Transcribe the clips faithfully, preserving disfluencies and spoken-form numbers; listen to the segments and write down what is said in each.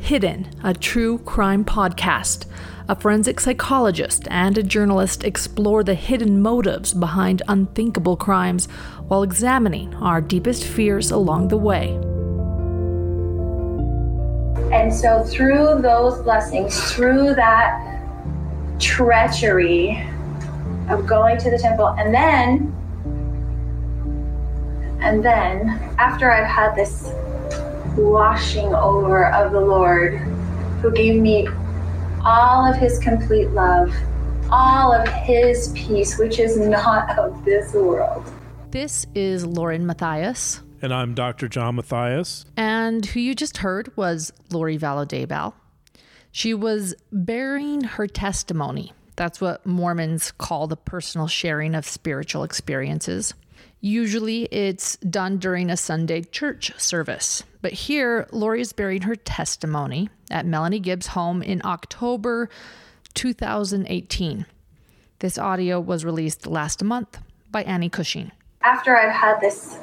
Hidden, a true crime podcast. A forensic psychologist and a journalist explore the hidden motives behind unthinkable crimes while examining our deepest fears along the way. And so through those blessings, through that treachery of going to the temple, and then, and then after I've had this washing over of the Lord, who gave me all of his complete love, all of his peace, which is not of this world. This is Lauren Matthias. And I'm Doctor John Matthias. And who you just heard was Lori Vallow Daybell. She was bearing her testimony. That's what Mormons call the personal sharing of spiritual experiences. Usually it's done during a Sunday church service. But here, Lori is bearing her testimony at Melanie Gibbs' home in October two thousand eighteen. This audio was released last month by Annie Cushing. After I've had this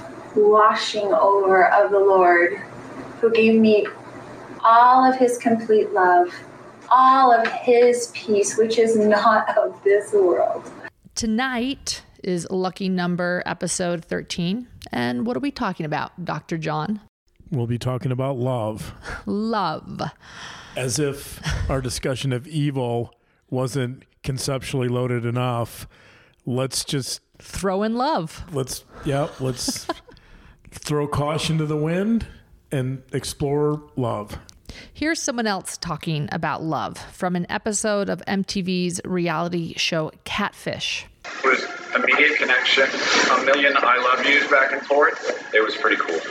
washing over of the Lord, who gave me all of his complete love, all of his peace, which is not of this world. Tonight is lucky number episode thirteen. And what are we talking about, Doctor John? We'll be talking about love. Love. As if our discussion of evil wasn't conceptually loaded enough. Let's just throw in love. Let's, yeah, let's throw caution to the wind and explore love. Here's someone else talking about love from an episode of M T V's reality show Catfish. It was immediate connection, a million I love yous back and forth. It was pretty cool.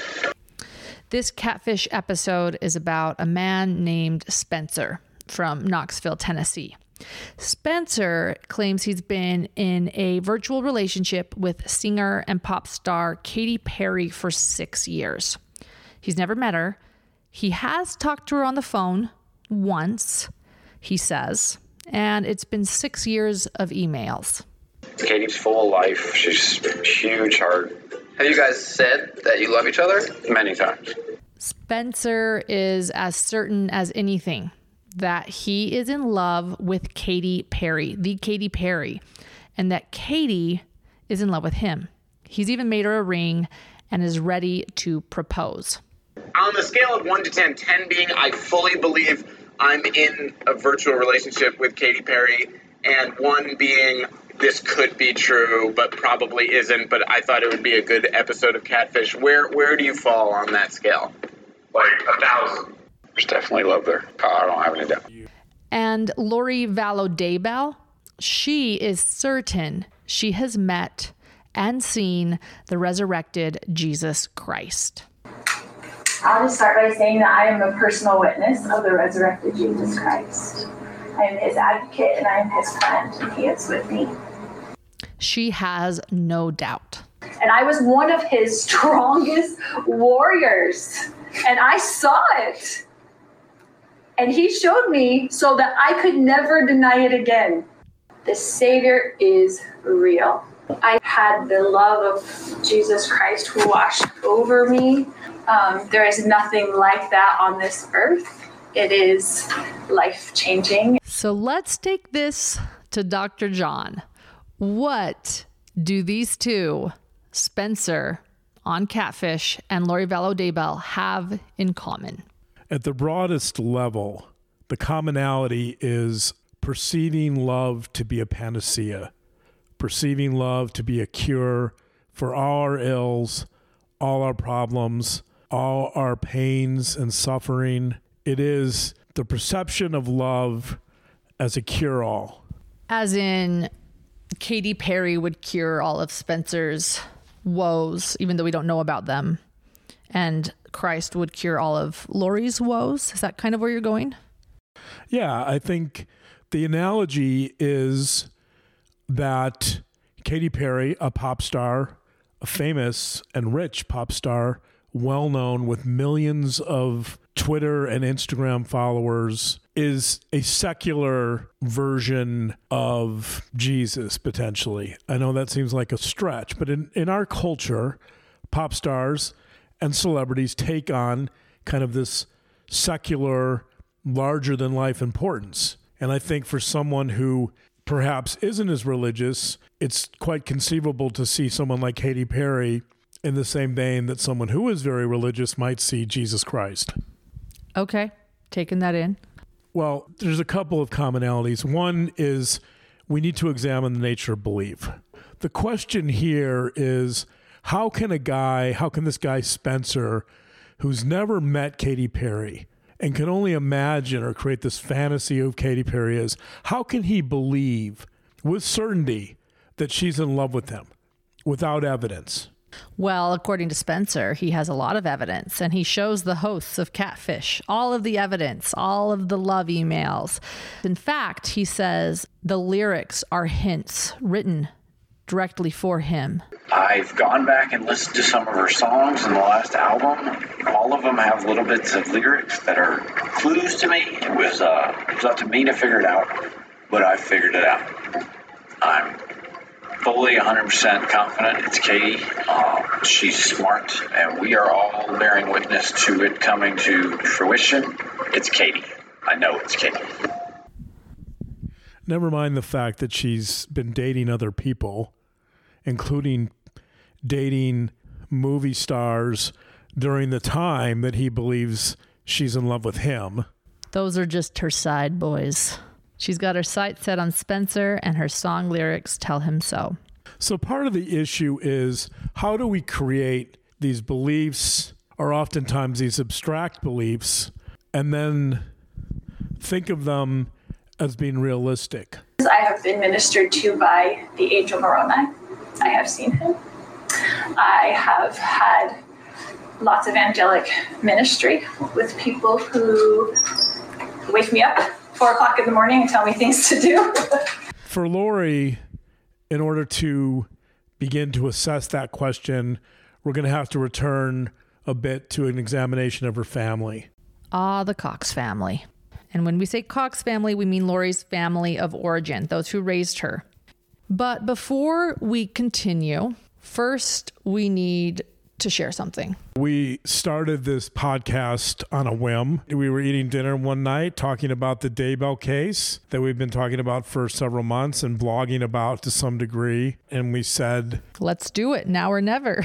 This Catfish episode is about a man named Spencer from Knoxville, Tennessee. Spencer claims he's been in a virtual relationship with singer and pop star Katy Perry for six years. He's never met her. He has talked to her on the phone once, he says, and it's been six years of emails. Katy's full of life. She's huge heart. Have you guys said that you love each other? Many times. Spencer is as certain as anything that he is in love with Katy Perry, the Katy Perry, and that Katy is in love with him. He's even made her a ring and is ready to propose. On the scale of one to ten, ten being I fully believe I'm in a virtual relationship with Katy Perry, and one being this could be true, but probably isn't, but I thought it would be a good episode of Catfish. Where where do you fall on that scale? Like a thousand. There's definitely love there. Oh, I don't have any doubt. And Lori Vallow Daybell, she is certain she has met and seen the resurrected Jesus Christ. I'll just start by saying that I am a personal witness of the resurrected Jesus Christ. I am his advocate and I am his friend, and he is with me. She has no doubt. And I was one of his strongest warriors, and I saw it. And he showed me so that I could never deny it again. The Savior is real. I had the love of Jesus Christ washed over me. Um, there is nothing like that on this earth. It is life-changing. So let's take this to Doctor John. What do these two, Spencer on Catfish and Lori Vallow Daybell, have in common? At the broadest level, the commonality is perceiving love to be a panacea, perceiving love to be a cure for all our ills, all our problems, all our pains and suffering. It is the perception of love as a cure-all. As in, Katy Perry would cure all of Spencer's woes, even though we don't know about them. And Christ would cure all of Lori's woes. Is that kind of where you're going? Yeah, I think the analogy is that Katy Perry, a pop star, a famous and rich pop star, well-known with millions of Twitter and Instagram followers, is a secular version of Jesus, potentially. I know that seems like a stretch, but in, in our culture, pop stars and celebrities take on kind of this secular, larger than life importance. And I think for someone who perhaps isn't as religious, it's quite conceivable to see someone like Katy Perry in the same vein that someone who is very religious might see Jesus Christ. Okay, taking that in. Well, there's a couple of commonalities. One is we need to examine the nature of belief. The question here is, how can a guy, how can this guy Spencer, who's never met Katy Perry and can only imagine or create this fantasy of Katy Perry is, how can he believe with certainty that she's in love with him without evidence? Well, according to Spencer, he has a lot of evidence, and he shows the hosts of Catfish all of the evidence, all of the love emails. In fact, he says the lyrics are hints written directly for him. I've gone back and listened to some of her songs in the last album. All of them have little bits of lyrics that are clues to me. It was, uh, it was up to me to figure it out, but I figured it out. I'm fully one hundred percent confident it's Katy. Uh, she's smart, and we are all bearing witness to it coming to fruition. It's Katy. I know it's Katy. Never mind the fact that she's been dating other people, including dating movie stars during the time that he believes she's in love with him. Those are just her side boys. She's got her sights set on Spencer, and her song lyrics tell him so. So part of the issue is, how do we create these beliefs, or oftentimes these abstract beliefs, and then think of them as being realistic? I have been ministered to by the angel Moroni. I have seen him. I have had lots of angelic ministry with people who wake me up four o'clock in the morning and tell me things to do. For Lori, in order to begin to assess that question, we're going to have to return a bit to an examination of her family. Ah, the Cox family. And when we say Cox family, we mean Lori's family of origin, those who raised her. But before we continue, first we need to share something. We started this podcast on a whim. We were eating dinner one night talking about the Daybell case that we've been talking about for several months and blogging about to some degree. And we said, let's do it now or never.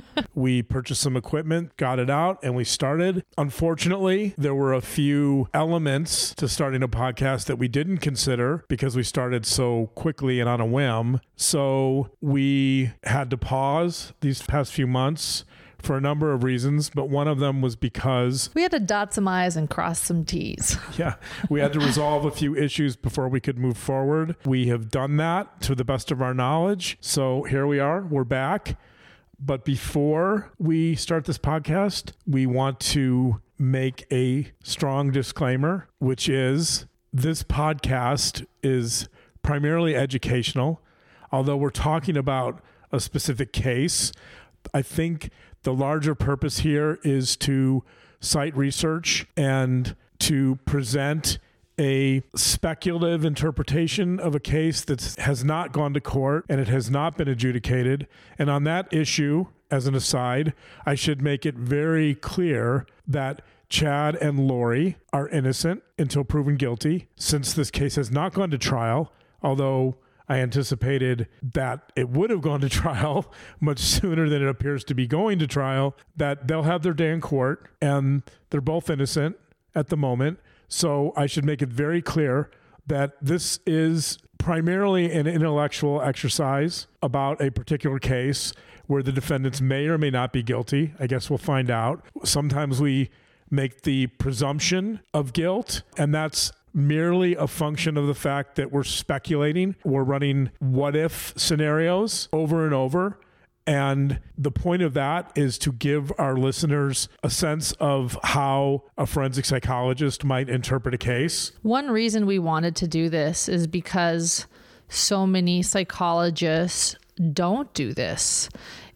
We purchased some equipment, got it out, and we started. Unfortunately, there were a few elements to starting a podcast that we didn't consider because we started so quickly and on a whim. So we had to pause these past few months for a number of reasons, but one of them was because we had to dot some I's and cross some T's. Yeah, we had to resolve a few issues before we could move forward. We have done that to the best of our knowledge. So here we are, we're back. But before we start this podcast, we want to make a strong disclaimer, which is this podcast is primarily educational. Although we're talking about a specific case, I think the larger purpose here is to cite research and to present a speculative interpretation of a case that has not gone to court and it has not been adjudicated. And on that issue, as an aside, I should make it very clear that Chad and Lori are innocent until proven guilty, since this case has not gone to trial, although I anticipated that it would have gone to trial much sooner than it appears to be going to trial, that they'll have their day in court, and they're both innocent at the moment. So I should make it very clear that this is primarily an intellectual exercise about a particular case where the defendants may or may not be guilty. I guess we'll find out. Sometimes we make the presumption of guilt, and that's merely a function of the fact that we're speculating. We're running what-if scenarios over and over. And the point of that is to give our listeners a sense of how a forensic psychologist might interpret a case. One reason we wanted to do this is because so many psychologists don't do this.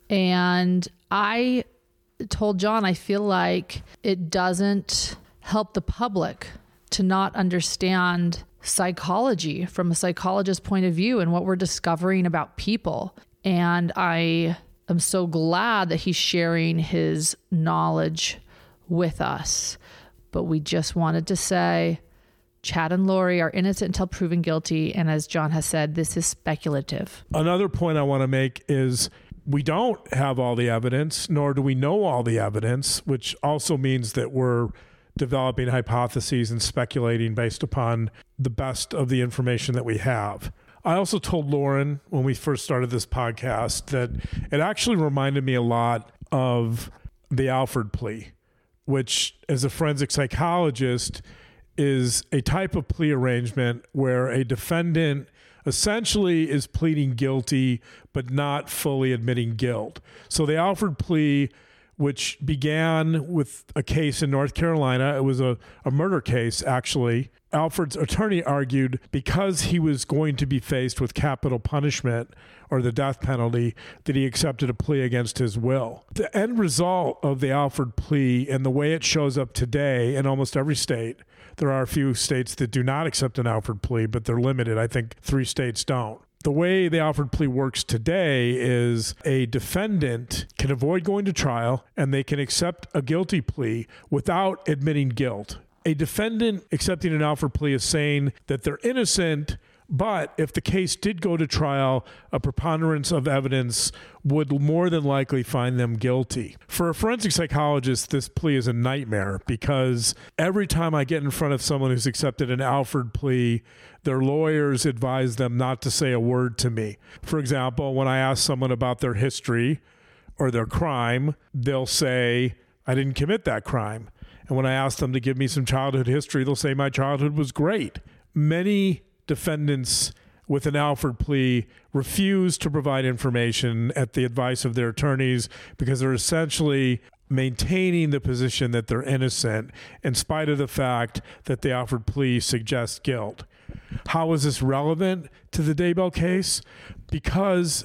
And I told John, I feel like it doesn't help the public to not understand psychology from a psychologist's point of view and what we're discovering about people. And I am so glad that he's sharing his knowledge with us. but we just wanted to say Chad and Lori are innocent until proven guilty. And as John has said, this is speculative. Another point I want to make is we don't have all the evidence, nor do we know all the evidence, which also means that we're developing hypotheses and speculating based upon the best of the information that we have. I also told Lauren when we first started this podcast that it actually reminded me a lot of the Alford plea, which as a forensic psychologist is a type of plea arrangement where a defendant essentially is pleading guilty but not fully admitting guilt. So the Alford plea, which began with a case in North Carolina, it was a, a murder case actually. Alford's attorney argued because he was going to be faced with capital punishment or the death penalty that he accepted a plea against his will. The end result of the Alford plea and the way it shows up today in almost every state, there are a few states that do not accept an Alford plea, but they're limited. I think three states don't. The way the Alford plea works today is a defendant can avoid going to trial and they can accept a guilty plea without admitting guilt. A defendant accepting an Alford plea is saying that they're innocent, but if the case did go to trial, a preponderance of evidence would more than likely find them guilty. For a forensic psychologist, this plea is a nightmare because every time I get in front of someone who's accepted an Alford plea, their lawyers advise them not to say a word to me. For example, when I ask someone about their history or their crime, they'll say, I didn't commit that crime. And when I ask them to give me some childhood history, they'll say my childhood was great. Many defendants with an Alford plea refuse to provide information at the advice of their attorneys because they're essentially maintaining the position that they're innocent in spite of the fact that the Alford plea suggests guilt. How is this relevant to the Daybell case? Because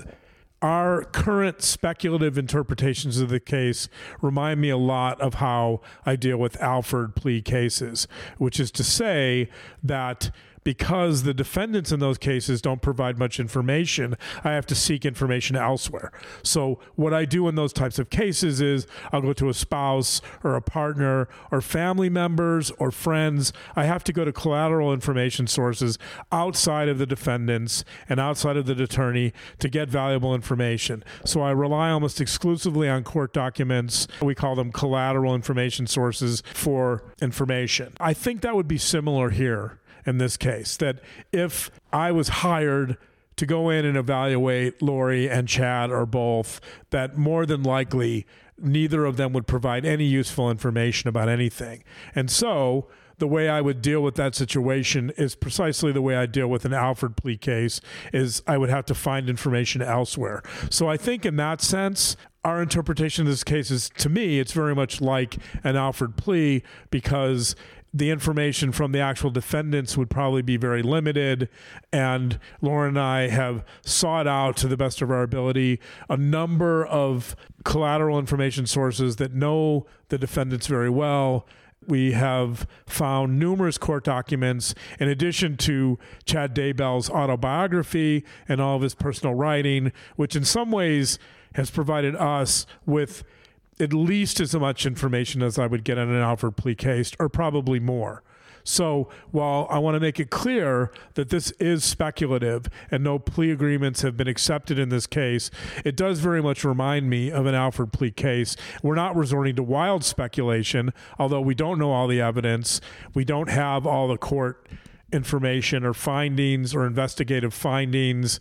our current speculative interpretations of the case remind me a lot of how I deal with Alford plea cases, which is to say that because the defendants in those cases don't provide much information, I have to seek information elsewhere. So what I do in those types of cases is I'll go to a spouse or a partner or family members or friends. I have to go to collateral information sources outside of the defendants and outside of the attorney to get valuable information. So I rely almost exclusively on court documents. We call them collateral information sources for information. I think that would be similar here in this case, that if I was hired to go in and evaluate Lori and Chad or both, that more than likely neither of them would provide any useful information about anything. And so the way I would deal with that situation is precisely the way I deal with an Alford plea case, is I would have to find information elsewhere. So I think in that sense, our interpretation of this case is, to me, it's very much like an Alford plea because the information from the actual defendants would probably be very limited. And Lauren and I have sought out, to the best of our ability, a number of collateral information sources that know the defendants very well. We have found numerous court documents in addition to Chad Daybell's autobiography and all of his personal writing, which in some ways has provided us with at least as much information as I would get in an Alford plea case, or probably more. So while I want to make it clear that this is speculative and no plea agreements have been accepted in this case, it does very much remind me of an Alford plea case. We're not resorting to wild speculation, although we don't know all the evidence. We don't have all the court information or findings or investigative findings.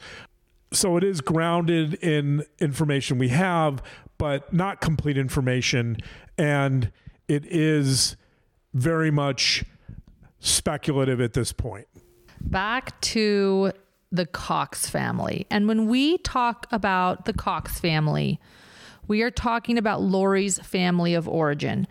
So it is grounded in information we have, but not complete information. And it is very much speculative at this point. Back to the Cox family. And when we talk about the Cox family, we are talking about Lori's family of origin,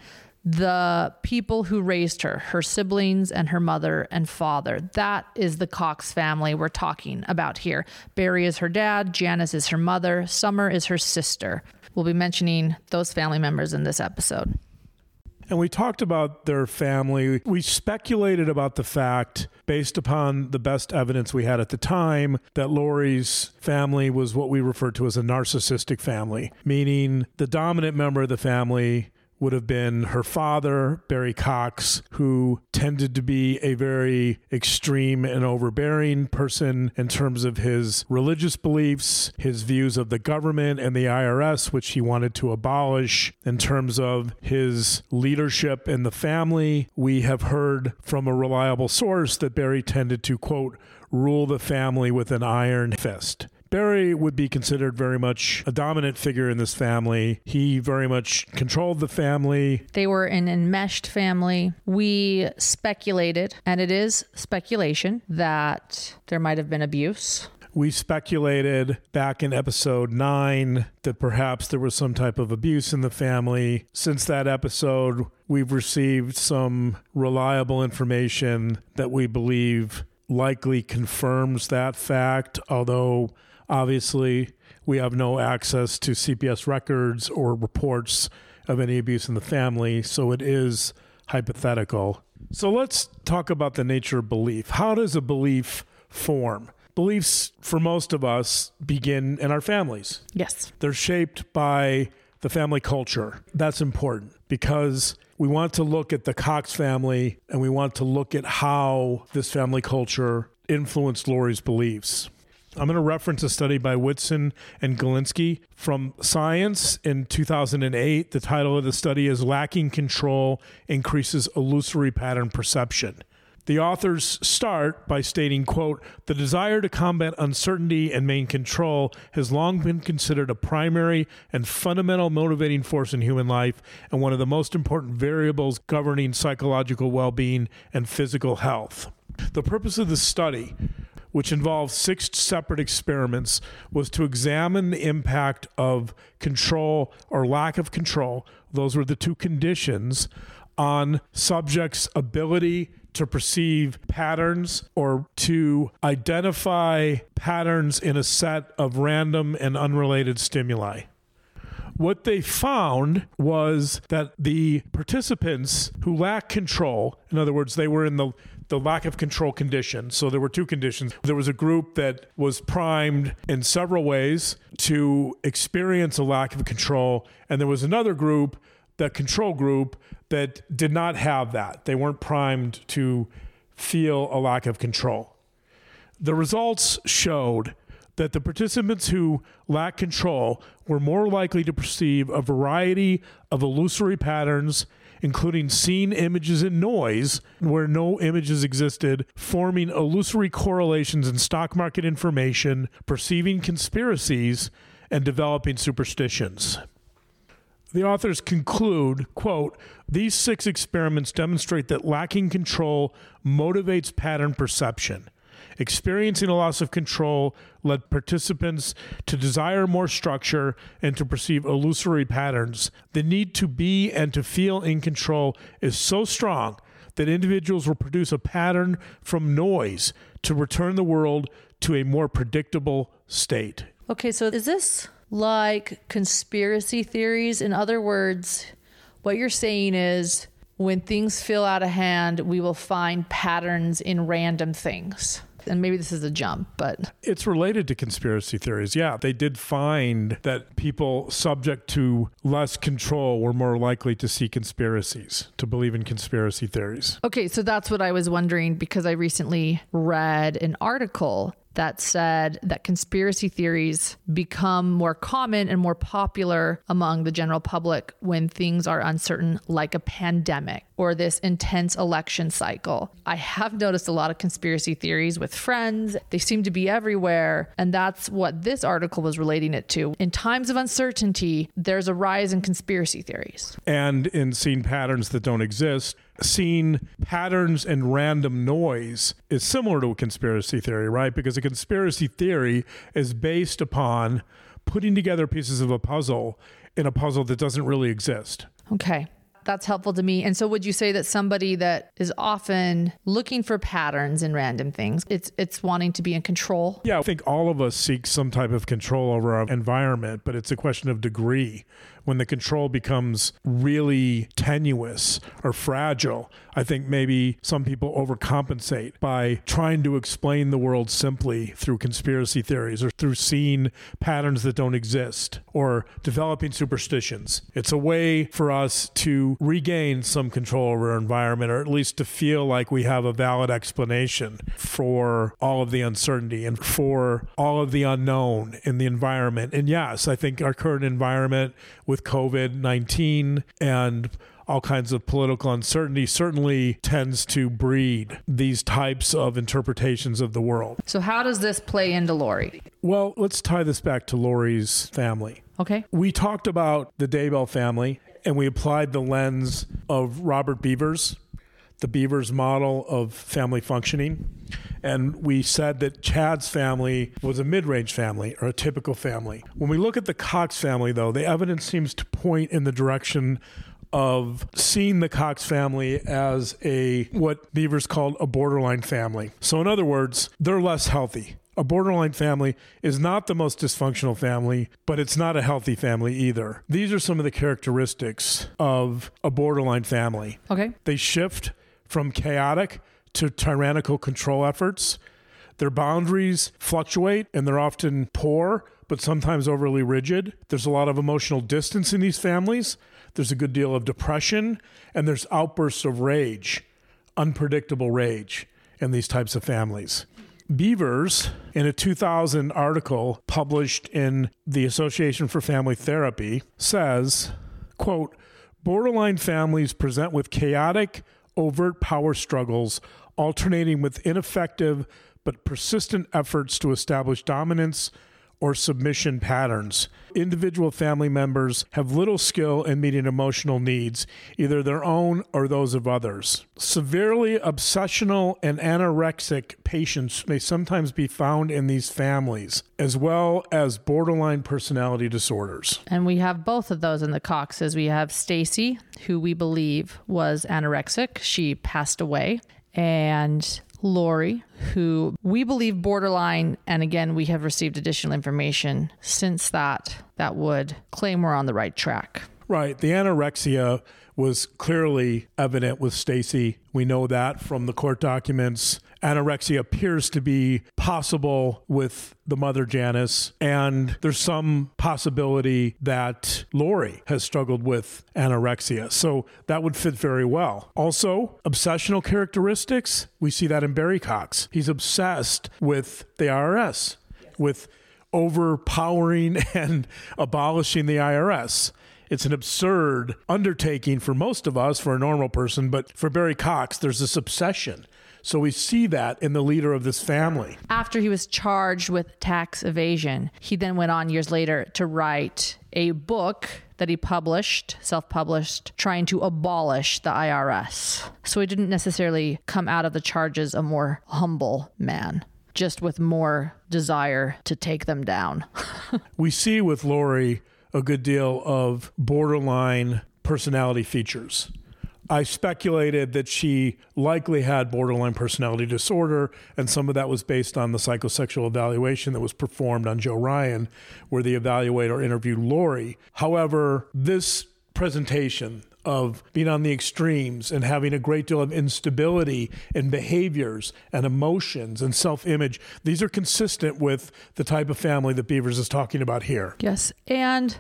the people who raised her, her siblings and her mother and father. That is the Cox family we're talking about here. Barry is her dad, Janice is her mother, Summer is her sister. We'll be mentioning those family members in this episode. And we talked about their family. We speculated about the fact, based upon the best evidence we had at the time, that Lori's family was what we refer to as a narcissistic family, meaning the dominant member of the family would have been her father, Barry Cox, who tended to be a very extreme and overbearing person in terms of his religious beliefs, his views of the government and the I R S, which he wanted to abolish, in terms of his leadership in the family. We have heard from a reliable source that Barry tended to, quote, rule the family with an iron fist. Barry would be considered very much a dominant figure in this family. He very much controlled the family. They were an enmeshed family. We speculated, and it is speculation, that there might have been abuse. We speculated back in episode nine that perhaps there was some type of abuse in the family. Since that episode, we've received some reliable information that we believe likely confirms that fact, although obviously we have no access to C P S records or reports of any abuse in the family, so it is hypothetical. So let's talk about the nature of belief. How does a belief form? Beliefs, for most of us, begin in our families. Yes. They're shaped by the family culture. That's important because we want to look at the Cox family and we want to look at how this family culture influenced Lori's beliefs. I'm going to reference a study by Whitson and Galinsky from Science in two thousand eight. The title of the study is Lacking Control Increases Illusory Pattern Perception. The authors start by stating, quote, the desire to combat uncertainty and maintain control has long been considered a primary and fundamental motivating force in human life and one of the most important variables governing psychological well-being and physical health. The purpose of the study, which involved six separate experiments, was to examine the impact of control or lack of control, those were the two conditions, on subjects' ability to perceive patterns or to identify patterns in a set of random and unrelated stimuli. What they found was that the participants who lacked control, in other words, they were in the, the lack of control condition. So there were two conditions. There was a group that was primed in several ways to experience a lack of control. And there was another group, the control group, that did not have that. They weren't primed to feel a lack of control. The results showed that the participants who lacked control were more likely to perceive a variety of illusory patterns, including seen images and noise, where no images existed, forming illusory correlations in stock market information, perceiving conspiracies, and developing superstitions. The authors conclude, quote, these six experiments demonstrate that lacking control motivates pattern perception. Experiencing a loss of control led participants to desire more structure and to perceive illusory patterns. The need to be and to feel in control is so strong that individuals will produce a pattern from noise to return the world to a more predictable state. Okay, so is this like conspiracy theories? In other words, what you're saying is when things feel out of hand, we will find patterns in random things. And maybe this is a jump, but it's related to conspiracy theories. Yeah, they did find that people subject to less control were more likely to see conspiracies, to believe in conspiracy theories. Okay, so that's what I was wondering because I recently read an article that said that conspiracy theories become more common and more popular among the general public when things are uncertain, like a pandemic or this intense election cycle. I have noticed a lot of conspiracy theories with friends. They seem to be everywhere. And that's what this article was relating it to. In times of uncertainty, there's a rise in conspiracy theories. And in seeing patterns that don't exist. Seeing patterns and random noise is similar to a conspiracy theory, right? Because a conspiracy theory is based upon putting together pieces of a puzzle in a puzzle that doesn't really exist. Okay. That's helpful to me. And so would you say that somebody that is often looking for patterns in random things, it's it's wanting to be in control? Yeah, I think all of us seek some type of control over our environment, but it's a question of degree. when the control becomes really tenuous or fragile, I think maybe some people overcompensate by trying to explain the world simply through conspiracy theories or through seeing patterns that don't exist or developing superstitions. It's a way for us to regain some control over our environment, or at least to feel like we have a valid explanation for all of the uncertainty and for all of the unknown in the environment. And yes, I think our current environment with COVID nineteen and all kinds of political uncertainty certainly tends to breed these types of interpretations of the world. So how does this play into Lori? Well, let's tie this back to Lori's family. Okay. We talked about the Daybell family, and we applied the lens of Robert Beavers, the Beavers model of family functioning. And we said that Chad's family was a mid-range family, or a typical family. When we look at the Cox family, though, the evidence seems to point in the direction of seeing the Cox family as a, what Beavers called a borderline family. So in other words, they're less healthy. A borderline family is not the most dysfunctional family, but it's not a healthy family either. These are some of the characteristics of a borderline family. Okay. They shift from chaotic to tyrannical control efforts. Their boundaries fluctuate, and they're often poor, but sometimes overly rigid. There's a lot of emotional distance in these families. There's a good deal of depression, and there's outbursts of rage, unpredictable rage in these types of families. Beavers, in a two thousand article published in the Association for Family Therapy, says, quote, borderline families present with chaotic, overt power struggles, alternating with ineffective but persistent efforts to establish dominance or submission patterns. Individual family members have little skill in meeting emotional needs, either their own or those of others. Severely obsessional and anorexic patients may sometimes be found in these families, as well as borderline personality disorders. And we have both of those in the Coxes. We have Stacy, who we believe was anorexic. She passed away. And Lori, who we believe borderline, and again, we have received additional information since that that would claim we're on the right track. Right. The anorexia was clearly evident with Stacy. We know that from the court documents. Anorexia appears to be possible with the mother, Janice, and there's some possibility that Lori has struggled with anorexia. So that would fit very well. Also, obsessional characteristics, we see that in Barry Cox. He's obsessed with the I R S, with overpowering and abolishing the I R S. It's an absurd undertaking for most of us, for a normal person, but for Barry Cox, there's this obsession. So we see that in the leader of this family. After he was charged with tax evasion, he then went on years later to write a book that he published, self-published, trying to abolish the I R S. So he didn't necessarily come out of the charges a more humble man, just with more desire to take them down. We see with Lori a good deal of borderline personality features. I speculated that she likely had borderline personality disorder, and some of that was based on the psychosexual evaluation that was performed on Joe Ryan, where the evaluator interviewed Lori. However, this presentation of being on the extremes and having a great deal of instability in behaviors and emotions and self-image, these are consistent with the type of family that Beavers is talking about here. Yes. And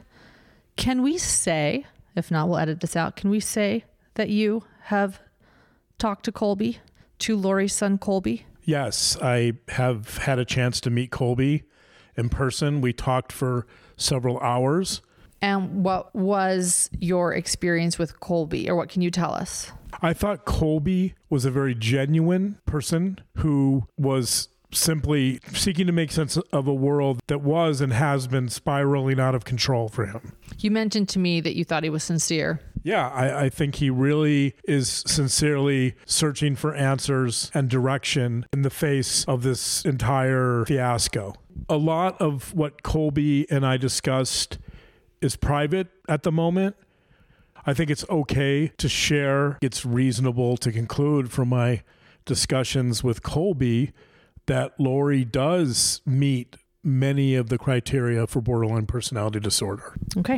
can we say, if not, we'll edit this out, can we say that you have talked to Colby, to Lori's son, Colby? Yes, I have had a chance to meet Colby in person. We talked for several hours. And what was your experience with Colby, or what can you tell us? I thought Colby was a very genuine person who was simply seeking to make sense of a world that was and has been spiraling out of control for him. You mentioned to me that you thought he was sincere. Yeah, I, I think he really is sincerely searching for answers and direction in the face of this entire fiasco. A lot of what Colby and I discussed is private at the moment. I think it's okay to share. It's reasonable to conclude from my discussions with Colby that Lori does meet many of the criteria for borderline personality disorder. Okay.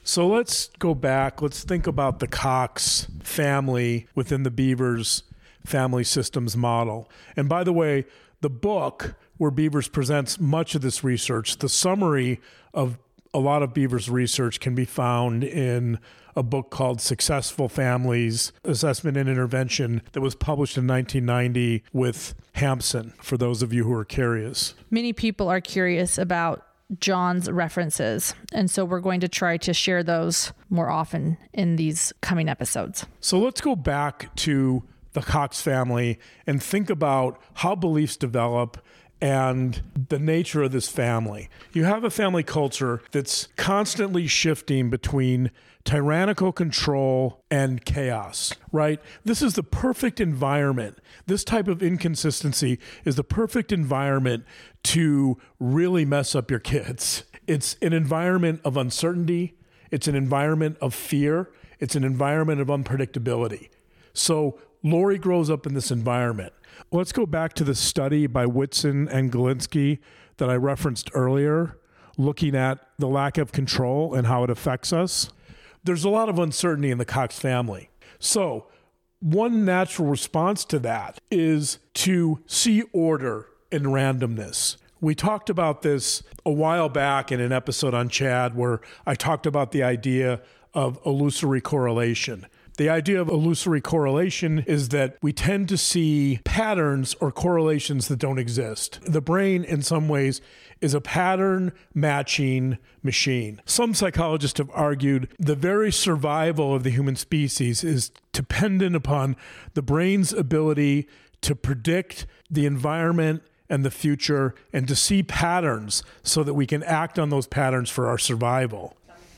So let's go back. Let's think about the Cox family within the Beavers family systems model. And by the way, the book where Beavers presents much of this research, the summary of a lot of Beavers research can be found in a book called Successful Families, Assessment and Intervention that was published in nineteen ninety with Hampson, for those of you who are curious. Many people are curious about John's references, and so we're going to try to share those more often in these coming episodes. So let's go back to the Cox family and think about how beliefs develop and the nature of this family. You have a family culture that's constantly shifting between tyrannical control and chaos, right? This is the perfect environment. This type of inconsistency is the perfect environment to really mess up your kids. It's an environment of uncertainty. It's an environment of fear. It's an environment of unpredictability. So Lori grows up in this environment. Let's go back to the study by Whitson and Galinsky that I referenced earlier, looking at the lack of control and how it affects us. There's a lot of uncertainty in the Cox family. So one natural response to that is to see order in randomness. We talked about this a while back in an episode on Chad where I talked about the idea of illusory correlation. The idea of illusory correlation is that we tend to see patterns or correlations that don't exist. The brain, in some ways, is a pattern matching machine. Some psychologists have argued the very survival of the human species is dependent upon the brain's ability to predict the environment and the future and to see patterns so that we can act on those patterns for our survival.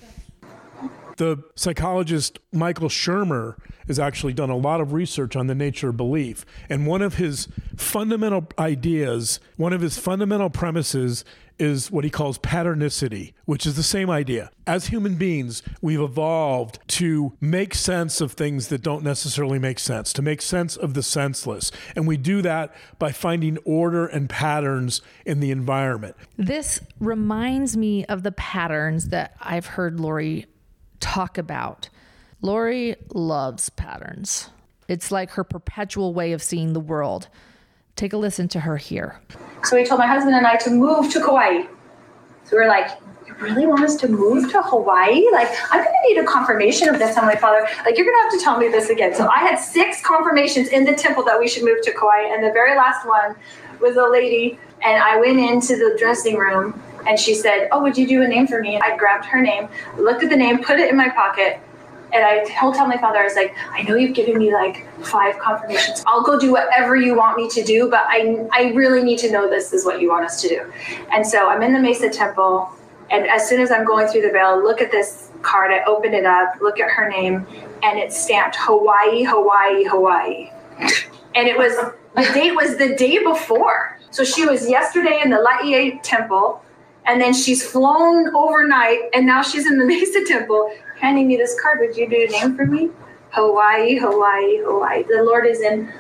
The psychologist Michael Shermer has actually done a lot of research on the nature of belief. And one of his fundamental ideas, one of his fundamental premises is what he calls patternicity, which is the same idea. As human beings, we've evolved to make sense of things that don't necessarily make sense, to make sense of the senseless. And we do that by finding order and patterns in the environment. This reminds me of the patterns that I've heard Lori talk about. Lori loves patterns. It's like her perpetual way of seeing the world. Take a listen to her here. So he told my husband and I to move to Kauai. So we were like, you really want us to move to Hawaii? Like, I'm going to need a confirmation of this, Heavenly Father. Like, you're going to have to tell me this again. So I had six confirmations in the temple that we should move to Kauai. And the very last one was a lady. And I went into the dressing room and she said, oh, would you do a name for me? And I grabbed her name, looked at the name, put it in my pocket. And I told my father, I was like, I know you've given me like five confirmations. I'll go do whatever you want me to do, but I I really need to know this is what you want us to do. And so I'm in the Mesa Temple. And as soon as I'm going through the veil, look at this card. I open it up, look at her name, and it's stamped Hawaii, Hawaii, Hawaii. And it was, the date was the day before. So she was yesterday in the Laie Temple. And then she's flown overnight, and now she's in the Mesa Temple, handing me this card. Would you do a name for me? Hawaii, Hawaii, Hawaii. The Lord is in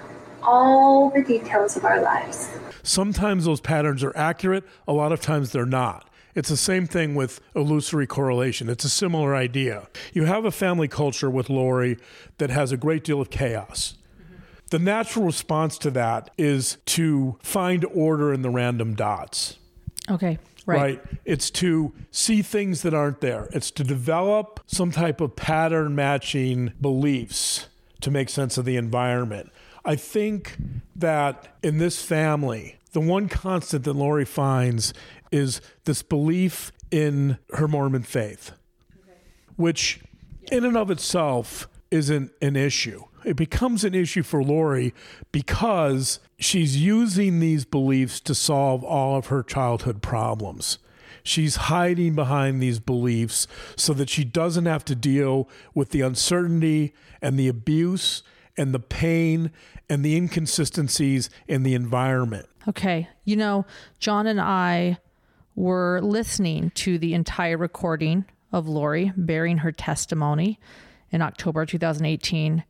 all the details of our lives. Sometimes those patterns are accurate. A lot of times they're not. It's the same thing with illusory correlation. It's a similar idea. You have a family culture with Lori that has a great deal of chaos. Mm-hmm. The natural response to that is to find order in the random dots. Okay. Right. right. It's to see things that aren't there. It's to develop some type of pattern matching beliefs to make sense of the environment. I think that in this family, the one constant that Lori finds is this belief in her Mormon faith, okay. which in and of itself isn't an issue. It becomes an issue for Lori because she's using these beliefs to solve all of her childhood problems. She's hiding behind these beliefs so that she doesn't have to deal with the uncertainty and the abuse and the pain and the inconsistencies in the environment. Okay. You know, John and I were listening to the entire recording of Lori bearing her testimony in October two thousand eighteen.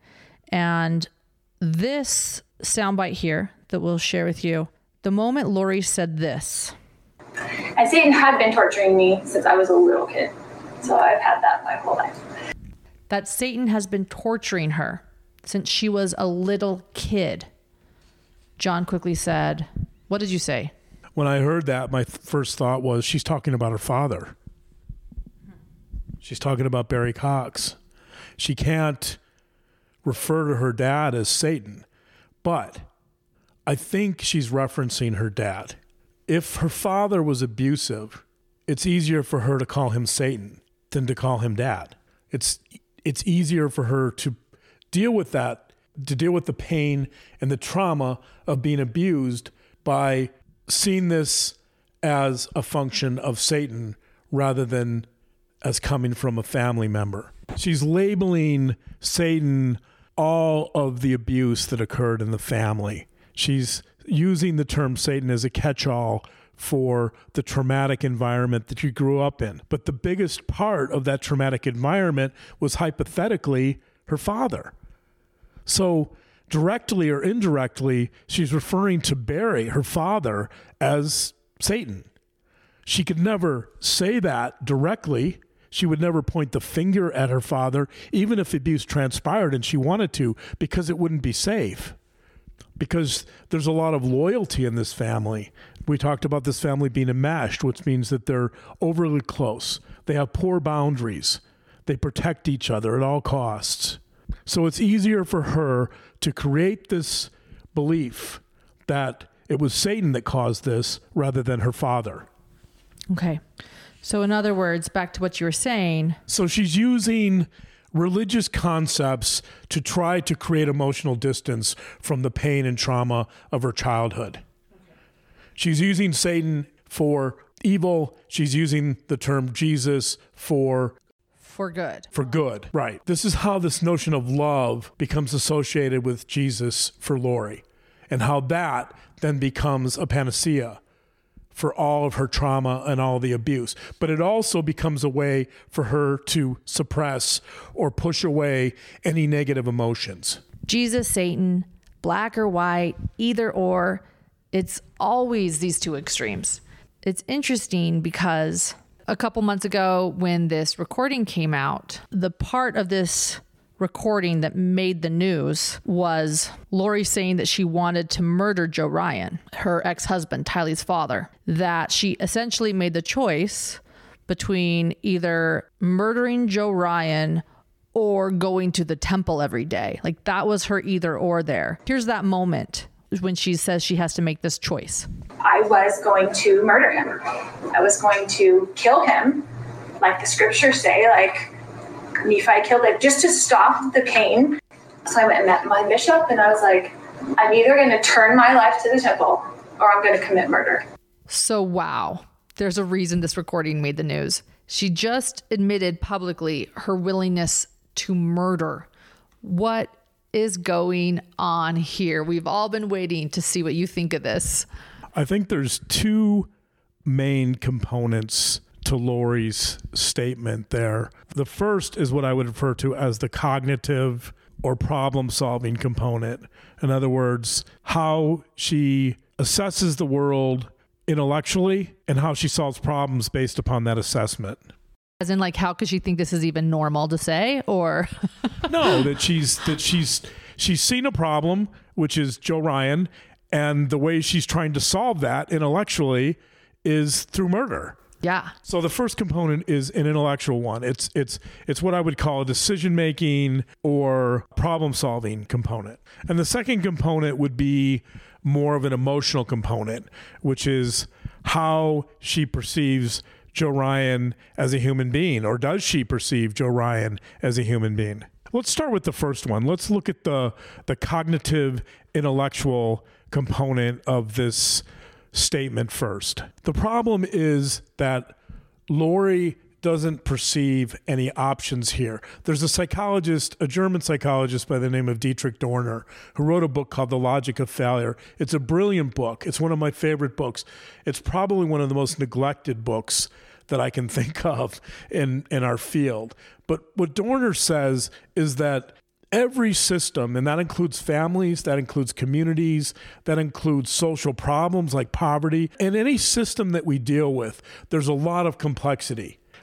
And this soundbite here that we'll share with you, the moment Lori said this. And Satan had been torturing me since I was a little kid. So I've had that my whole life. That Satan has been torturing her since she was a little kid. John quickly said, what did you say? When I heard that, my th- first thought was she's talking about her father. She's talking about Barry Cox. She can't refer to her dad as Satan, but I think she's referencing her dad. If her father was abusive, it's easier for her to call him Satan than to call him dad. It's it's easier for her to deal with that, to deal with the pain and the trauma of being abused by seeing this as a function of Satan rather than as coming from a family member. She's labeling Satan all of the abuse that occurred in the family. She's using the term Satan as a catch-all for the traumatic environment that you grew up in. But the biggest part of that traumatic environment was hypothetically her father. So directly or indirectly, she's referring to Barry, her father, as Satan. She could never say that directly. She would never point the finger at her father, even if abuse transpired and she wanted to, because it wouldn't be safe. Because there's a lot of loyalty in this family. We talked about this family being enmeshed, which means that they're overly close. They have poor boundaries. They protect each other at all costs. So it's easier for her to create this belief that it was Satan that caused this rather than her father. Okay. So in other words, back to what you were saying. So she's using religious concepts to try to create emotional distance from the pain and trauma of her childhood. She's using Satan for evil. She's using the term Jesus for For good. For good, right. This is how this notion of love becomes associated with Jesus for Lori, and how that then becomes a panacea for all of her trauma and all the abuse. But it also becomes a way for her to suppress or push away any negative emotions. Jesus, Satan, black or white, either or, it's always these two extremes. It's interesting because a couple months ago when this recording came out, the part of this recording that made the news was Lori saying that she wanted to murder Joe Ryan, her ex-husband, Tylee's father, that she essentially made the choice between either murdering Joe Ryan or going to the temple every day. Like that was her either or there. Here's that moment when she says she has to make this choice. I was going to murder him. I was going to kill him, like the scriptures say, like Nephi killed him, just to stop the pain. So I went and met my bishop, and I was like, I'm either going to turn my life to the temple or I'm going to commit murder. So, wow, there's a reason this recording made the news. She just admitted publicly her willingness to murder. What is going on here? We've all been waiting to see what you think of this. I think there's two main components to Lori's statement there. The first is what I would refer to as the cognitive or problem-solving component. In other words, how she assesses the world intellectually and how she solves problems based upon that assessment. As in, like, how could she think this is even normal to say? Or no, that she's that she's she's seen a problem, which is Joe Ryan, and the way she's trying to solve that intellectually is through murder. Yeah. So the first component is an intellectual one. It's it's it's what I would call a decision-making or problem-solving component. And the second component would be more of an emotional component, which is how she perceives Joe Ryan as a human being, or does she perceive Joe Ryan as a human being? Let's start with the first one. Let's look at the the cognitive intellectual component of this statement first. The problem is that Lori doesn't perceive any options here. There's a psychologist, a German psychologist by the name of Dietrich Dorner, who wrote a book called The Logic of Failure. It's a brilliant book. It's one of my favorite books. It's probably one of the most neglected books that I can think of in, in our field. But what Dorner says is that every system, and that includes families, that includes communities, that includes social problems like poverty, and any system that we deal with, there's a lot of complexity.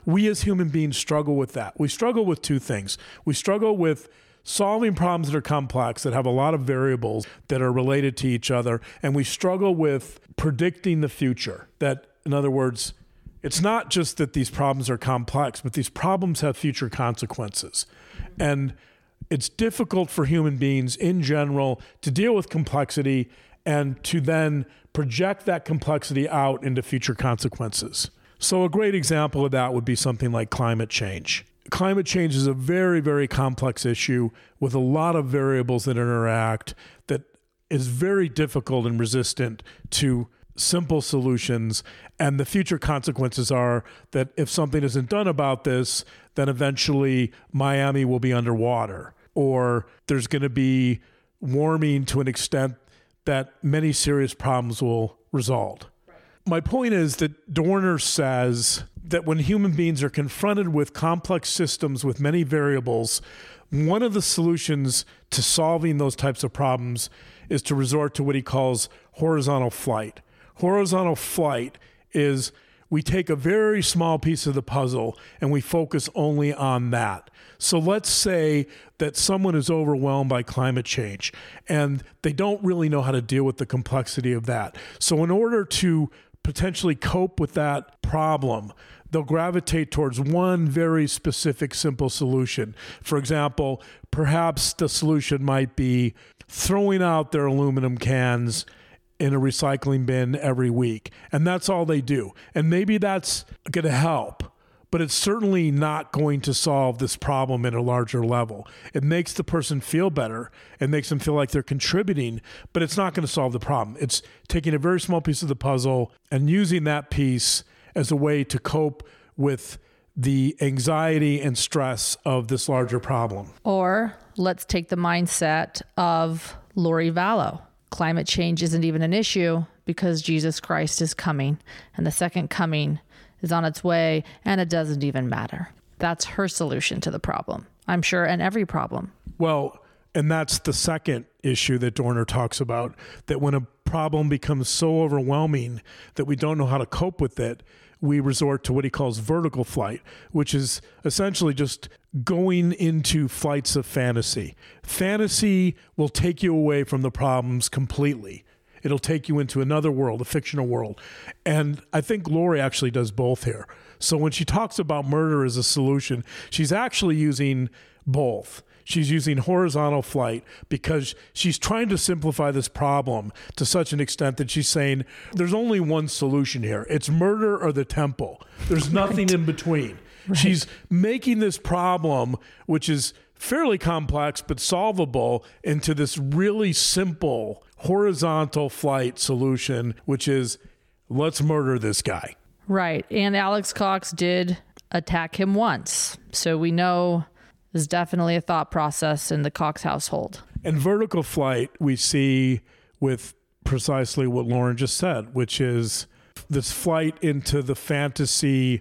we as human beings struggle with that. We struggle with two things. We struggle with solving problems that are complex, that have a lot of variables that are related to each other, and we struggle with predicting the future. That, in other words, it's not just that these problems are complex, but these problems have future consequences. And it's difficult for human beings in general to deal with complexity and to then project that complexity out into future consequences. So a great example of that would be something like climate change. Climate change is a very, very complex issue with a lot of variables that interact that is very difficult and resistant to simple solutions. And the future consequences are that if something isn't done about this, then eventually Miami will be underwater, or there's going to be warming to an extent that many serious problems will result. Right. My point is that Dorner says that when human beings are confronted with complex systems with many variables, one of the solutions to solving those types of problems is to resort to what he calls horizontal flight. Horizontal flight is we take a very small piece of the puzzle and we focus only on that. So let's say that someone is overwhelmed by climate change and they don't really know how to deal with the complexity of that. So in order to potentially cope with that problem, they'll gravitate towards one very specific, simple solution. For example, perhaps the solution might be throwing out their aluminum cans in a recycling bin every week. And that's all they do. And maybe that's going to help, but it's certainly not going to solve this problem at a larger level. It makes the person feel better. It makes them feel like they're contributing, but it's not going to solve the problem. It's taking a very small piece of the puzzle and using that piece as a way to cope with the anxiety and stress of this larger problem. Or let's take the mindset of Lori Vallow. Climate change isn't even an issue because Jesus Christ is coming and the second coming is on its way and it doesn't even matter. That's her solution to the problem, I'm sure, and every problem. Well, and that's the second issue that Dorner talks about, that when a problem becomes so overwhelming that we don't know how to cope with it, we resort to what he calls vertical flight, which is essentially just going into flights of fantasy. Fantasy will take you away from the problems completely. It'll take you into another world, a fictional world. And I think Lori actually does both here. So when she talks about murder as a solution, she's actually using both. She's using horizontal flight because she's trying to simplify this problem to such an extent that she's saying there's only one solution here. It's murder or the temple. There's nothing right. in between. Right. She's making this problem, which is fairly complex but solvable, into this really simple horizontal flight solution, which is let's murder this guy. Right. And Alex Cox did attack him once. So we know there's definitely a thought process in the Cox household. And vertical flight we see with precisely what Lauren just said, which is this flight into the fantasy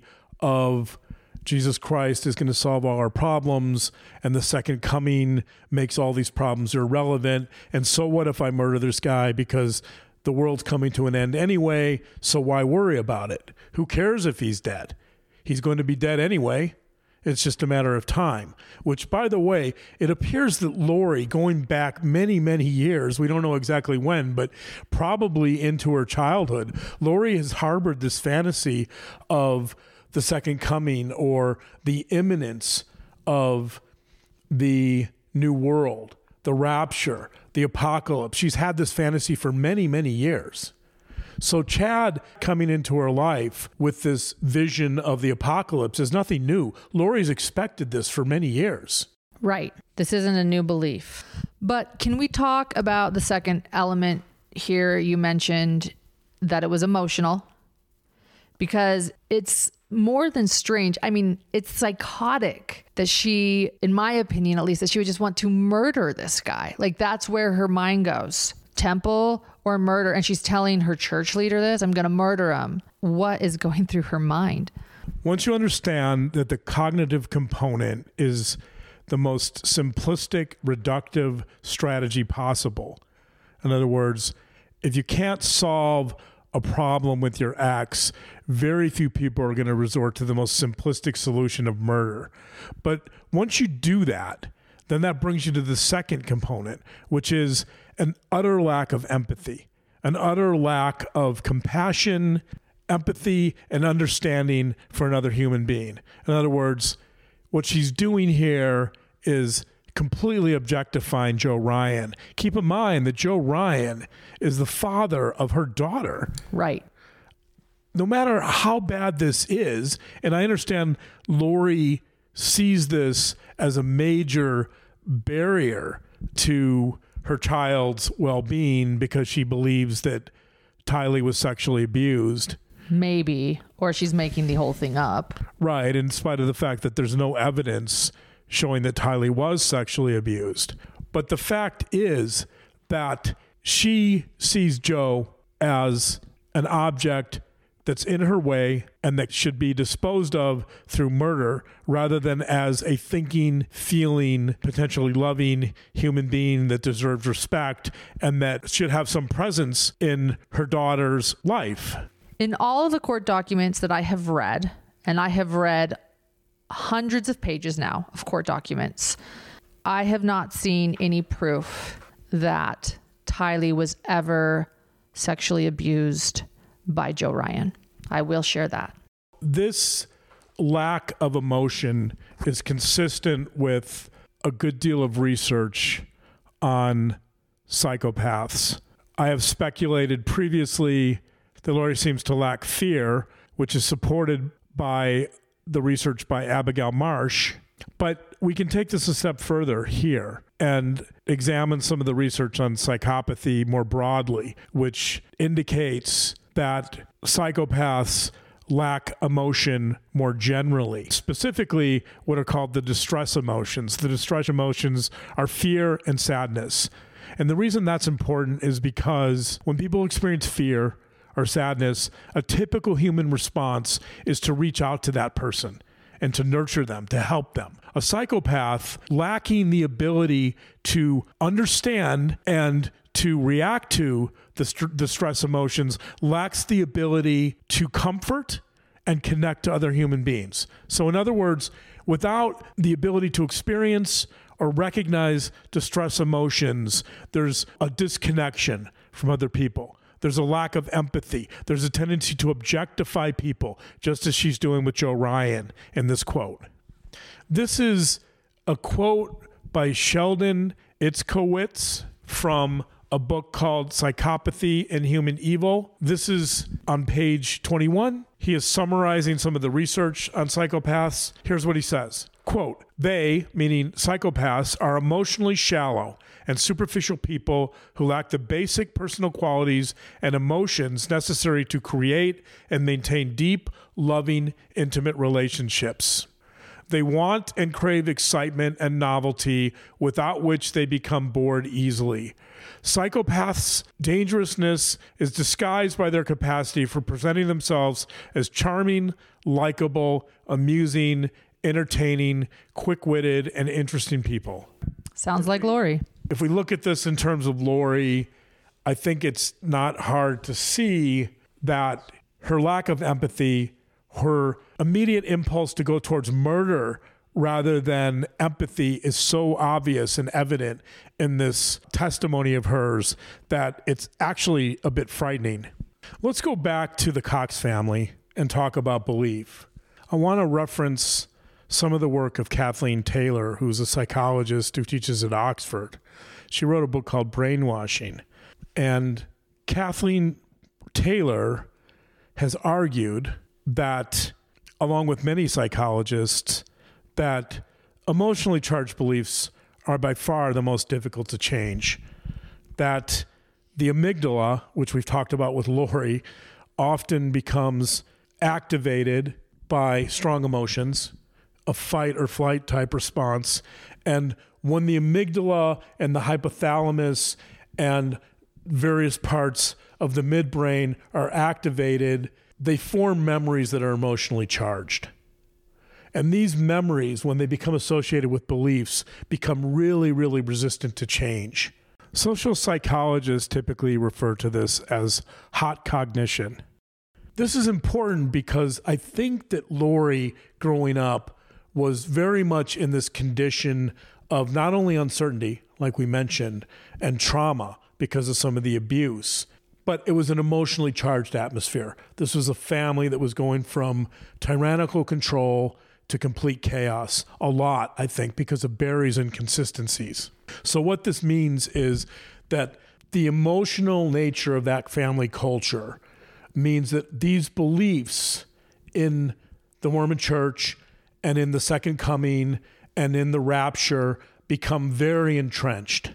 of Jesus Christ is going to solve all our problems, and the second coming makes all these problems irrelevant. And so what if I murder this guy because the world's coming to an end anyway, so why worry about it? Who cares if he's dead? He's going to be dead anyway. It's just a matter of time, which, by the way, it appears that Lori, going back many, many years, we don't know exactly when, but probably into her childhood, Lori has harbored this fantasy of the second coming or the imminence of the new world, the rapture, the apocalypse. She's had this fantasy for many, many years. So Chad coming into her life with this vision of the apocalypse is nothing new. Lori's expected this for many years. Right. This isn't a new belief. But can we talk about the second element here? You mentioned that it was emotional, because it's more than strange. I mean, it's psychotic that she, in my opinion, at least, that she would just want to murder this guy. Like, that's where her mind goes. Temple or murder. And she's telling her church leader this, I'm going to murder him. What is going through her mind? Once you understand that the cognitive component is the most simplistic, reductive strategy possible. In other words, if you can't solve a problem with your ex, very few people are going to resort to the most simplistic solution of murder. But once you do that, then that brings you to the second component, which is an utter lack of empathy, an utter lack of compassion, empathy, and understanding for another human being. In other words, what she's doing here is completely objectifying Joe Ryan. Keep in mind that Joe Ryan is the father of her daughter. Right. No matter how bad this is, and I understand Lori sees this as a major barrier to her child's well-being because she believes that Tylee was sexually abused. Maybe. Or she's making the whole thing up. Right, in spite of the fact that there's no evidence showing that Tylee was sexually abused. But the fact is that she sees Joe as an object that's in her way and that should be disposed of through murder rather than as a thinking, feeling, potentially loving human being that deserves respect and that should have some presence in her daughter's life. In all of the court documents that I have read, and I have read hundreds of pages now of court documents, I have not seen any proof that Tylee was ever sexually abused by Joe Ryan. I will share that. This lack of emotion is consistent with a good deal of research on psychopaths. I have speculated previously that Lori seems to lack fear, which is supported by the research by Abigail Marsh. But we can take this a step further here and examine some of the research on psychopathy more broadly, which indicates that psychopaths lack emotion more generally, specifically what are called the distress emotions. The distress emotions are fear and sadness. And the reason that's important is because when people experience fear or sadness, a typical human response is to reach out to that person and to nurture them, to help them. A psychopath lacking the ability to understand and to react to the, st- the stress emotions lacks the ability to comfort and connect to other human beings. So in other words, without the ability to experience or recognize distress emotions, there's a disconnection from other people. There's a lack of empathy. There's a tendency to objectify people, just as she's doing with Joe Ryan in this quote. This is a quote by Sheldon Itzkowitz from a book called Psychopathy and Human Evil. This is on page twenty-one. He is summarizing some of the research on psychopaths. Here's what he says. Quote, they, meaning psychopaths, are emotionally shallow and superficial people who lack the basic personal qualities and emotions necessary to create and maintain deep, loving, intimate relationships. They want and crave excitement and novelty, without which they become bored easily. Psychopaths' dangerousness is disguised by their capacity for presenting themselves as charming, likable, amusing, entertaining, quick-witted, and interesting people. Sounds like Lori. If we look at this in terms of Lori, I think it's not hard to see that her lack of empathy, her immediate impulse to go towards murder rather than empathy is so obvious and evident in this testimony of hers that it's actually a bit frightening. Let's go back to the Cox family and talk about belief. I want to reference some of the work of Kathleen Taylor, who's a psychologist who teaches at Oxford. She wrote a book called Brainwashing. And Kathleen Taylor has argued that, along with many psychologists, that emotionally charged beliefs are by far the most difficult to change. That the amygdala, which we've talked about with Lori, often becomes activated by strong emotions, a fight or flight type response. And when the amygdala and the hypothalamus and various parts of the midbrain are activated, they form memories that are emotionally charged. And these memories, when they become associated with beliefs, become really, really resistant to change. Social psychologists typically refer to this as hot cognition. This is important because I think that Lori, growing up, was very much in this condition of not only uncertainty, like we mentioned, and trauma because of some of the abuse, but it was an emotionally charged atmosphere. This was a family that was going from tyrannical control to complete chaos. A lot, I think, because of Barry's inconsistencies. So what this means is that the emotional nature of that family culture means that these beliefs in the Mormon Church and in the second coming and in the rapture become very entrenched.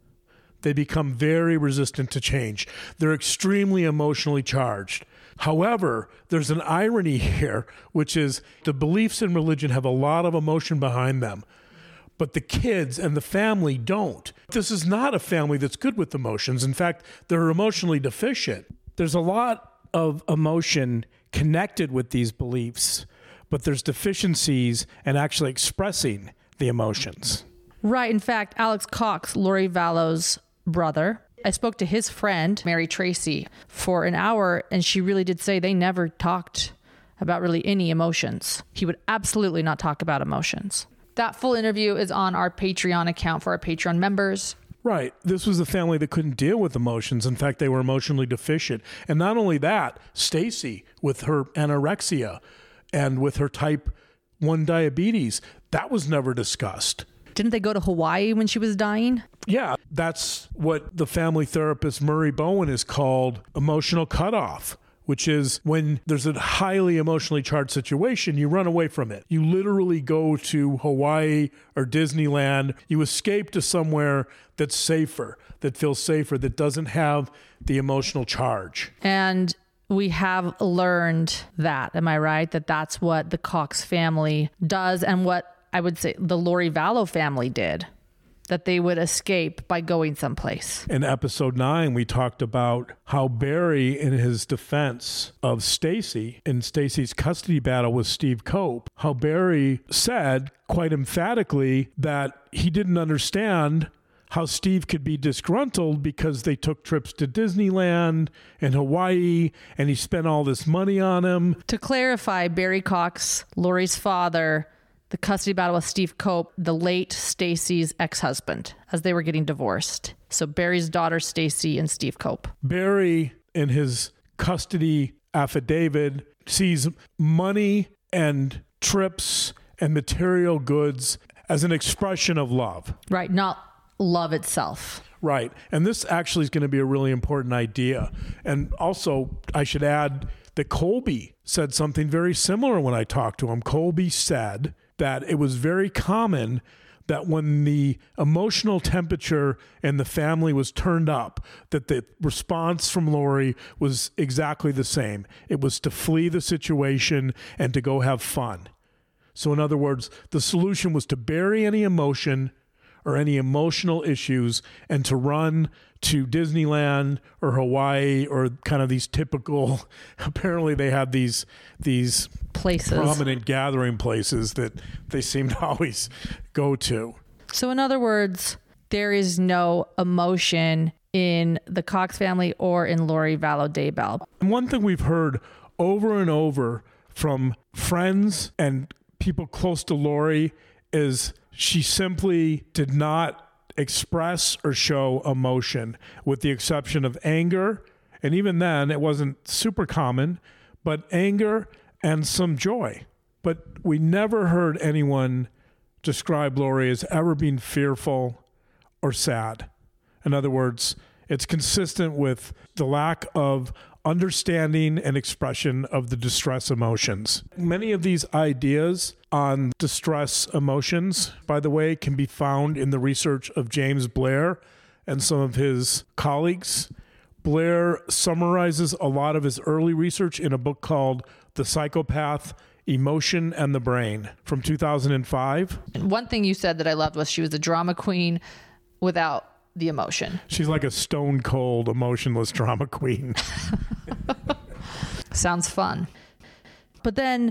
They become very resistant to change. They're extremely emotionally charged. However, there's an irony here, which is the beliefs in religion have a lot of emotion behind them, but the kids and the family don't. This is not a family that's good with emotions. In fact, they're emotionally deficient. There's a lot of emotion connected with these beliefs, but there's deficiencies in actually expressing the emotions. Right. In fact, Alex Cox, Lori Vallow's brother, I spoke to his friend, Mary Tracy, for an hour, and she really did say they never talked about really any emotions. He would absolutely not talk about emotions. That full interview is on our Patreon account for our Patreon members. Right. This was a family that couldn't deal with emotions. In fact, they were emotionally deficient. And not only that, Stacy with her anorexia and with her type one diabetes, that was never discussed. Didn't they go to Hawaii when she was dying? Yeah, that's what the family therapist Murray Bowen has called emotional cutoff, which is when there's a highly emotionally charged situation, you run away from it. You literally go to Hawaii or Disneyland. You escape to somewhere that's safer, that feels safer, that doesn't have the emotional charge. And we have learned that, am I right? That that's what the Cox family does and what I would say the Lori Vallow family did, that they would escape by going someplace. In episode nine, we talked about how Barry, in his defense of Stacy, in Stacy's custody battle with Steve Cope, how Barry said quite emphatically that he didn't understand how Steve could be disgruntled because they took trips to Disneyland and Hawaii and he spent all this money on him. To clarify, Barry Cox, Lori's father, the custody battle with Steve Cope, the late Stacy's ex-husband, as they were getting divorced. So Barry's daughter, Stacy, and Steve Cope. Barry, in his custody affidavit, sees money and trips and material goods as an expression of love. Right, not love itself. Right. And this actually is going to be a really important idea. And also, I should add that Colby said something very similar when I talked to him. Colby said that it was very common that when the emotional temperature in the family was turned up, that the response from Lori was exactly the same. It was to flee the situation and to go have fun. So in other words, the solution was to bury any emotion or any emotional issues and to run to Disneyland or Hawaii or kind of these typical, apparently they have these these places, prominent gathering places that they seem to always go to. So in other words, there is no emotion in the Cox family or in Lori Vallow Daybell. And one thing we've heard over and over from friends and people close to Lori is she simply did not express or show emotion, with the exception of anger. And even then, it wasn't super common, but anger and some joy. But we never heard anyone describe Lori as ever being fearful or sad. In other words, it's consistent with the lack of understanding and expression of the distress emotions. Many of these ideas on distress emotions, by the way, can be found in the research of James Blair and some of his colleagues. Blair summarizes a lot of his early research in a book called The Psychopath, Emotion and the Brain from two thousand five. And one thing you said that I loved was she was a drama queen without the emotion. She's like a stone cold, emotionless drama queen. Sounds fun. But then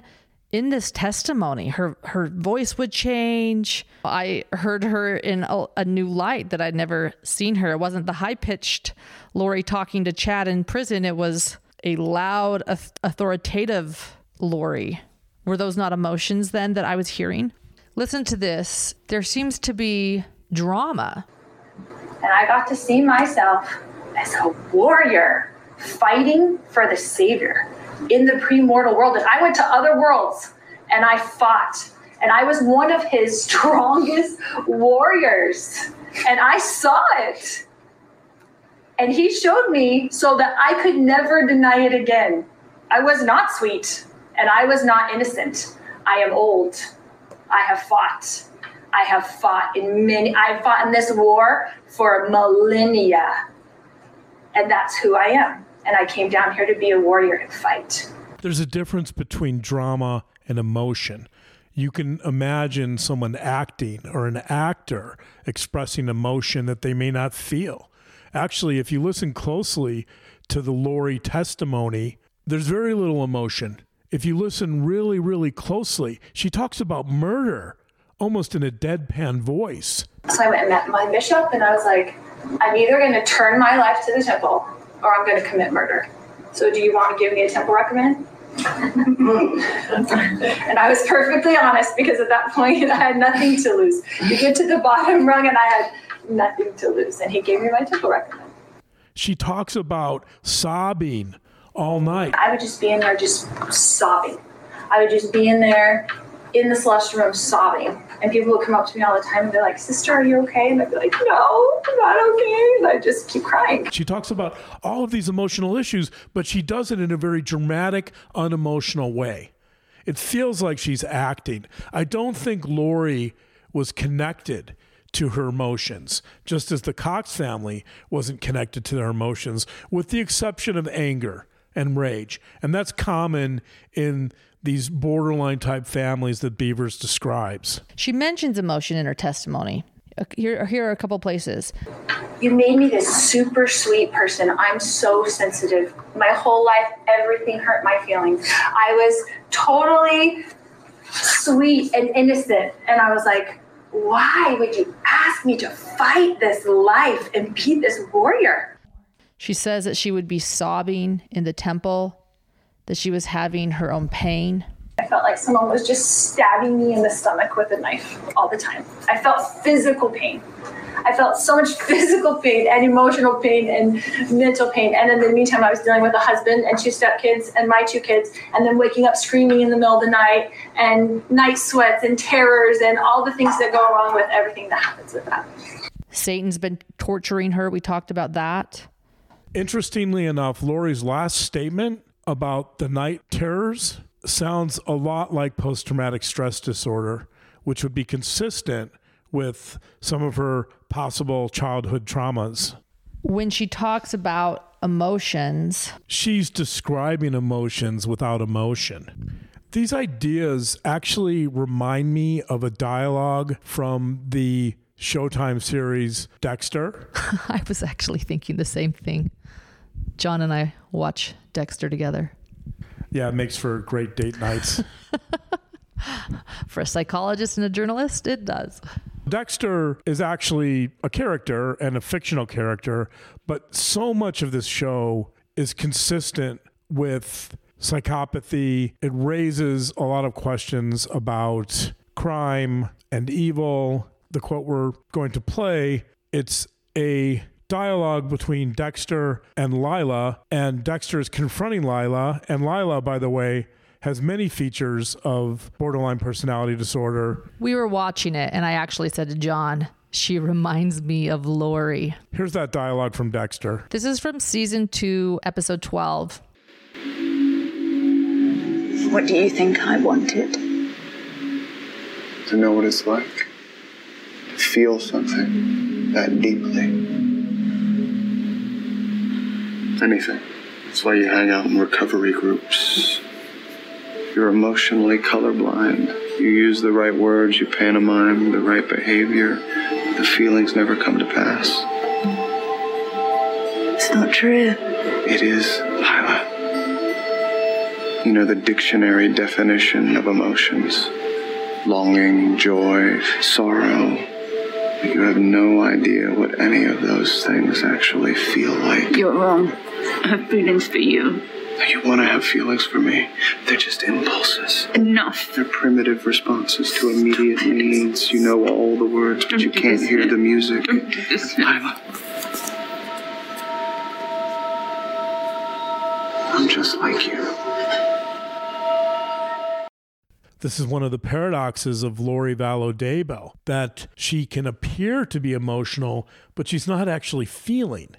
in this testimony, her her voice would change. I heard her in a, a new light that I'd never seen her. It wasn't the high-pitched Lori talking to Chad in prison. It was a loud, authoritative Lori. Were those not emotions then that I was hearing? Listen to this. There seems to be drama. And I got to see myself as a warrior fighting for the Savior in the premortal world. And I went to other worlds and I fought. And I was one of his strongest warriors. And I saw it. And he showed me so that I could never deny it again. I was not sweet and I was not innocent. I am old. I have fought. I have fought in many, I've fought in this war for millennia. And that's who I am. And I came down here to be a warrior and fight. There's a difference between drama and emotion. You can imagine someone acting or an actor expressing emotion that they may not feel. Actually, if you listen closely to the Lori testimony, there's very little emotion. If you listen really, really closely, she talks about murder almost in a deadpan voice. So I went and met my bishop and I was like, I'm either going to turn my life to the temple or I'm going to commit murder. So do you want to give me a temple recommend? And I was perfectly honest because at that point I had nothing to lose. You get to the bottom rung and I had nothing to lose. And he gave me my temple recommend. She talks about sobbing all night. I would just be in there just sobbing. I would just be in there in the celestial room sobbing. And people would come up to me all the time and they're like, sister, are you okay? And I'd be like, no, I'm not okay. And I just keep crying. She talks about all of these emotional issues, but she does it in a very dramatic, unemotional way. It feels like she's acting. I don't think Lori was connected to her emotions, just as the Cox family wasn't connected to their emotions, with the exception of anger and rage. And that's common in these borderline type families that Beavers describes. She mentions emotion in her testimony. Here, here are a couple places. You made me this super sweet person. I'm so sensitive. My whole life, everything hurt my feelings. I was totally sweet and innocent. And I was like, why would you ask me to fight this life and be this warrior? She says that she would be sobbing in the temple, that she was having her own pain. I felt like someone was just stabbing me in the stomach with a knife all the time. I felt physical pain. I felt so much physical pain and emotional pain and mental pain. And in the meantime, I was dealing with a husband and two stepkids and my two kids, and then waking up screaming in the middle of the night and night sweats and terrors and all the things that go along with everything that happens with that. Satan's been torturing her. We talked about that. Interestingly enough, Lori's last statement about the night terrors sounds a lot like post-traumatic stress disorder, which would be consistent with some of her possible childhood traumas. When she talks about emotions, she's describing emotions without emotion. These ideas actually remind me of a dialogue from the Showtime series Dexter. I was actually thinking the same thing. John and I watch Dexter together. Yeah, it makes for great date nights. For a psychologist and a journalist, it does. Dexter is actually a character and a fictional character, but so much of this show is consistent with psychopathy. It raises a lot of questions about crime and evil. The quote we're going to play, it's a dialogue between Dexter and Lila, and Dexter is confronting Lila, and Lila, by the way, has many features of borderline personality disorder. We were watching it, and I actually said to John, she reminds me of Lori. Here's that dialogue from Dexter. This is from season two, episode twelve. What do you think I wanted? To know what it's like. Feel something that deeply. Anything. That's why you hang out in recovery groups. You're emotionally colorblind. You use the right words, you pantomime the right behavior. The feelings never come to pass. It's not true. It is, Lila. You know, the dictionary definition of emotions. Longing, joy, sorrow. But you have no idea what any of those things actually feel like. You're wrong. I have feelings for you. You want to have feelings for me. They're just impulses. Enough. They're primitive responses to immediate needs. You know all the words, but you can't hear the music. Don't do this. Lila. I'm just like you. This is one of the paradoxes of Lori Vallow Daybell, that she can appear to be emotional, but she's not actually feeling.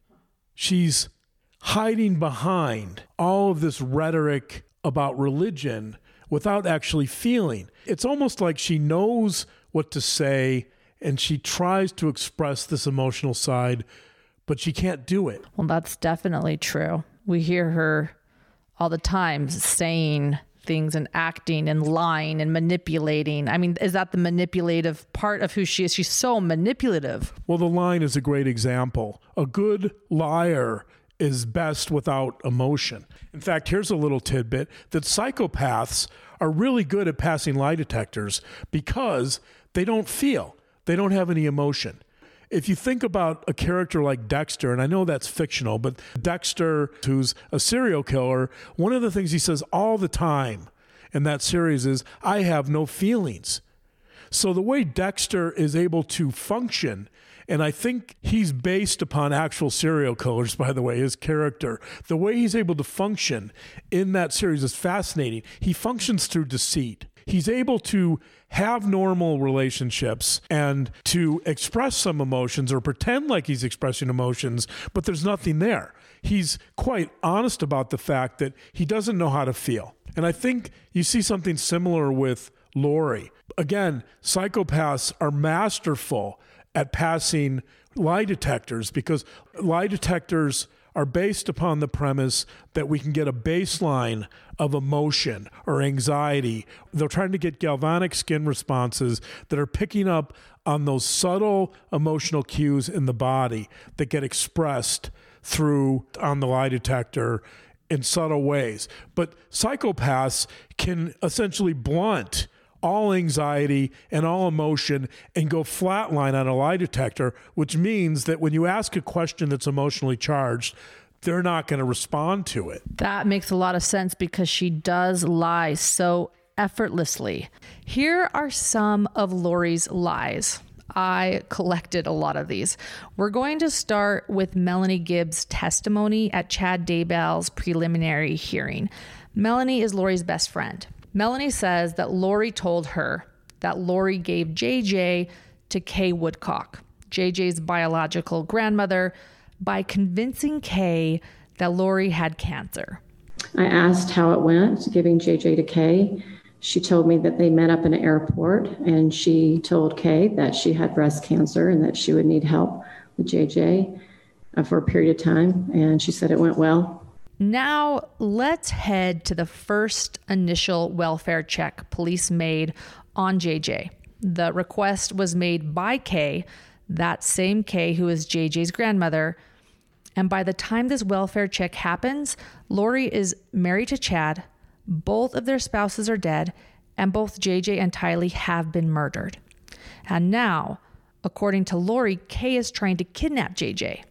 She's hiding behind all of this rhetoric about religion without actually feeling. It's almost like she knows what to say and she tries to express this emotional side, but she can't do it. Well, that's definitely true. We hear her all the time saying things and acting and lying and manipulating. I mean, is that the manipulative part of who she is? She's so manipulative. Well, the line is a great example. A good liar is best without emotion. In fact, here's a little tidbit that psychopaths are really good at passing lie detectors because they don't feel. They don't have any emotion. If you think about a character like Dexter, and I know that's fictional, but Dexter, who's a serial killer, one of the things he says all the time in that series is, I have no feelings. So the way Dexter is able to function, and I think he's based upon actual serial killers, by the way, his character, the way he's able to function in that series is fascinating. He functions through deceit. He's able to have normal relationships and to express some emotions or pretend like he's expressing emotions, but there's nothing there. He's quite honest about the fact that he doesn't know how to feel. And I think you see something similar with Lori. Again, psychopaths are masterful at passing lie detectors because lie detectors are based upon the premise that we can get a baseline of emotion or anxiety. They're trying to get galvanic skin responses that are picking up on those subtle emotional cues in the body that get expressed through on the lie detector in subtle ways. But psychopaths can essentially blunt all anxiety and all emotion and go flatline on a lie detector, which means that when you ask a question that's emotionally charged, they're not going to respond to it. That makes a lot of sense because she does lie so effortlessly. Here are some of Lori's lies. I collected a lot of these. We're going to start with Melanie Gibbs' testimony at Chad Daybell's preliminary hearing. Melanie is Lori's best friend. Melanie says that Lori told her that Lori gave J J to Kay Woodcock, J J's biological grandmother, by convincing Kay that Lori had cancer. I asked how it went, giving J J to Kay. She told me that they met up in an airport, and she told Kay that she had breast cancer and that she would need help with J J uh, for a period of time, and she said it went well. Now, let's head to the first initial welfare check police made on J J. The request was made by Kay, that same Kay who is J J's grandmother. And by the time this welfare check happens, Lori is married to Chad, both of their spouses are dead, and both J J and Tylee have been murdered. And now, according to Lori, Kay is trying to kidnap J J.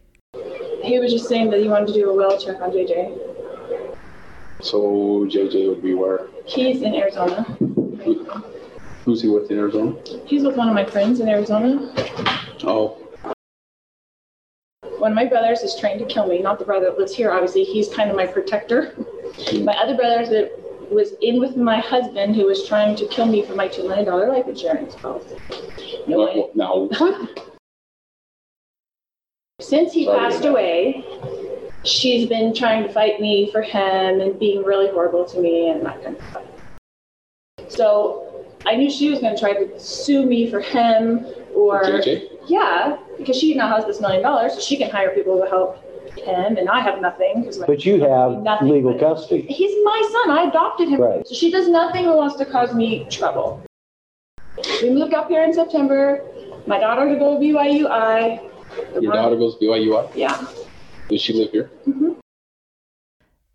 He was just saying that he wanted to do a well check on J J. So J J would be where? He's in Arizona. Who, who's he with in Arizona? He's with one of my friends in Arizona. Oh. One of my brothers is trying to kill me. Not the brother that lives here, obviously. He's kind of my protector. My other brother that was in with my husband who was trying to kill me for my two million dollars life insurance policy. No what, now what? Since he Sorry passed away, she's been trying to fight me for him and being really horrible to me and that kind of stuff. So I knew she was going to try to sue me for him or... J J? Yeah, because she now has this million dollars, so she can hire people to help him, and I have nothing. But you have nothing, legal custody. He's my son. I adopted him. Right. So she does nothing who wants to cause me trouble. We moved up here in September. My daughter to go to B Y U I. Your daughter goes to B Y U I? Yeah. Does she live here? Mm-hmm.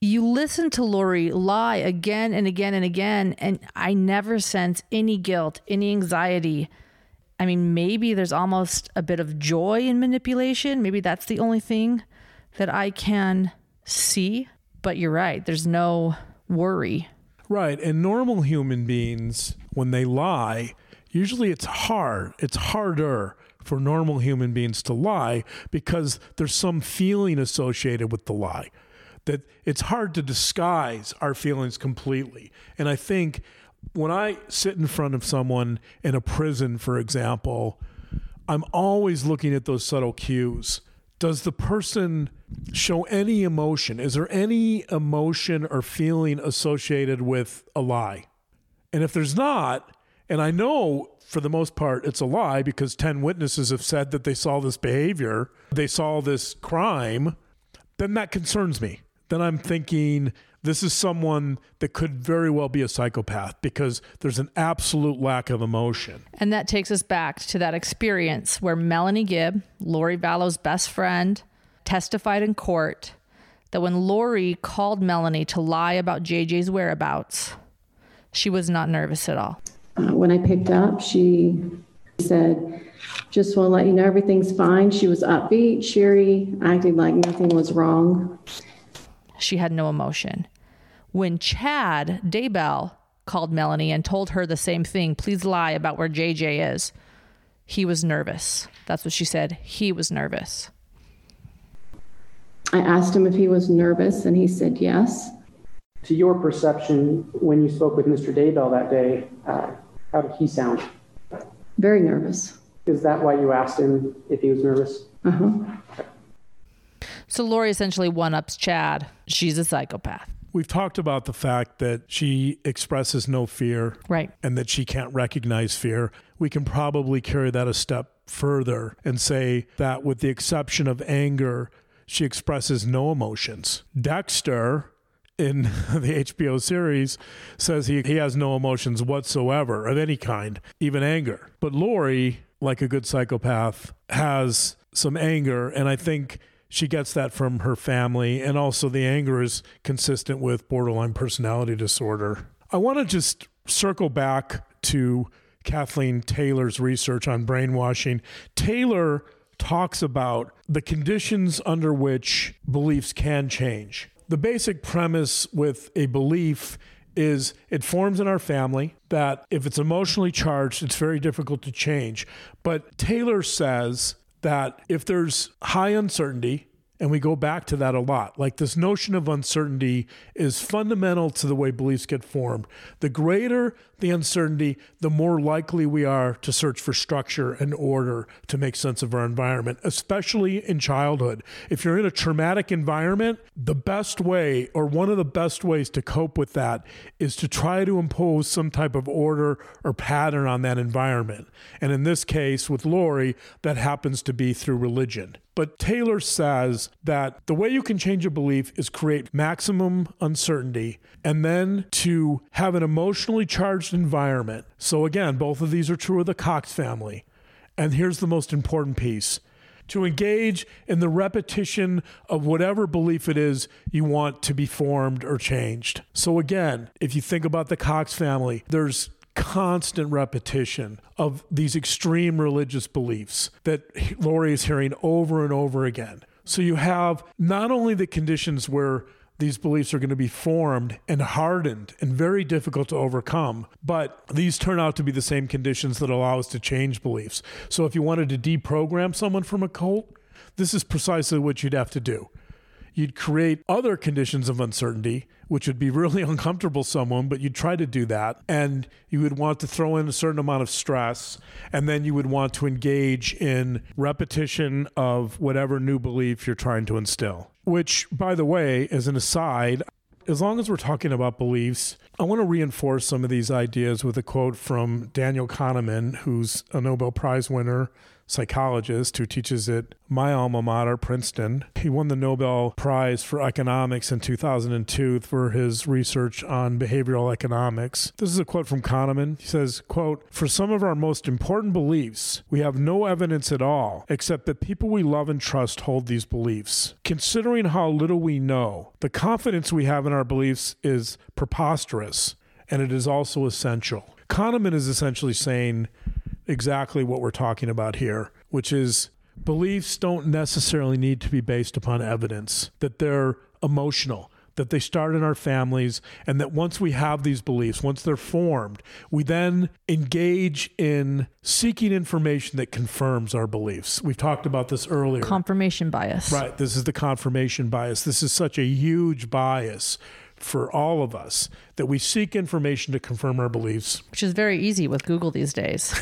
You listen to Lori lie again and again and again, and I never sense any guilt, any anxiety. I mean, maybe there's almost a bit of joy in manipulation. Maybe that's the only thing that I can see. But you're right. There's no worry. Right. And normal human beings, when they lie, usually it's hard. It's harder for normal human beings to lie because there's some feeling associated with the lie. That it's hard to disguise our feelings completely. And I think when I sit in front of someone in a prison, for example, I'm always looking at those subtle cues. Does the person show any emotion? Is there any emotion or feeling associated with a lie? And if there's not, and I know for the most part it's a lie because ten witnesses have said that they saw this behavior, they saw this crime, then that concerns me. Then I'm thinking this is someone that could very well be a psychopath because there's an absolute lack of emotion. And that takes us back to that experience where Melanie Gibb, Lori Vallow's best friend, testified in court that when Lori called Melanie to lie about J J's whereabouts, she was not nervous at all. Uh, when I picked up, she said, just want to let you know everything's fine. She was upbeat, cheery, acting like nothing was wrong. She had no emotion. When Chad Daybell called Melanie and told her the same thing, please lie about where J J is, he was nervous. That's what she said. He was nervous. I asked him if he was nervous, and he said yes. To your perception, when you spoke with Mister Daybell that day, uh, how did he sound? Very nervous. Is that why you asked him if he was nervous? Uh-huh. So Lori essentially one-ups Chad. She's a psychopath. We've talked about the fact that she expresses no fear. Right. And that she can't recognize fear. We can probably carry that a step further and say that with the exception of anger, she expresses no emotions. Dexter, in the H B O series, says he, he has no emotions whatsoever of any kind, even anger. But Lori, like a good psychopath, has some anger, and I think she gets that from her family, and also the anger is consistent with borderline personality disorder. I want to just circle back to Kathleen Taylor's research on brainwashing. Taylor talks about the conditions under which beliefs can change. The basic premise with a belief is it forms in our family, that if it's emotionally charged, it's very difficult to change. But Taylor says that if there's high uncertainty, and we go back to that a lot, like this notion of uncertainty is fundamental to the way beliefs get formed. The greater the uncertainty, the more likely we are to search for structure and order to make sense of our environment, especially in childhood. If you're in a traumatic environment, the best way, or one of the best ways to cope with that, is to try to impose some type of order or pattern on that environment. And in this case, with Lori, that happens to be through religion. But Taylor says that the way you can change a belief is create maximum uncertainty and then to have an emotionally charged environment. So again, both of these are true of the Cox family. And here's the most important piece. To engage in the repetition of whatever belief it is you want to be formed or changed. So again, if you think about the Cox family, there's constant repetition of these extreme religious beliefs that Lori is hearing over and over again. So you have not only the conditions where these beliefs are going to be formed and hardened and very difficult to overcome, but these turn out to be the same conditions that allow us to change beliefs. So if you wanted to deprogram someone from a cult, this is precisely what you'd have to do. You'd create other conditions of uncertainty, which would be really uncomfortable to someone, but you'd try to do that. And you would want to throw in a certain amount of stress. And then you would want to engage in repetition of whatever new belief you're trying to instill. Which, by the way, as an aside, as long as we're talking about beliefs, I want to reinforce some of these ideas with a quote from Daniel Kahneman, who's a Nobel Prize winner, psychologist who teaches at my alma mater, Princeton. He won the Nobel Prize for Economics in two thousand two for his research on behavioral economics. This is a quote from Kahneman. He says, quote, "For some of our most important beliefs, we have no evidence at all, except that people we love and trust hold these beliefs. Considering how little we know, the confidence we have in our beliefs is preposterous, and it is also essential." Kahneman is essentially saying exactly what we're talking about here, which is beliefs don't necessarily need to be based upon evidence, that they're emotional, that they start in our families, and that once we have these beliefs, once they're formed, we then engage in seeking information that confirms our beliefs. We've talked about this earlier. Confirmation bias. Right. This is the confirmation bias. This is such a huge bias for all of us, that we seek information to confirm our beliefs. Which is very easy with Google these days.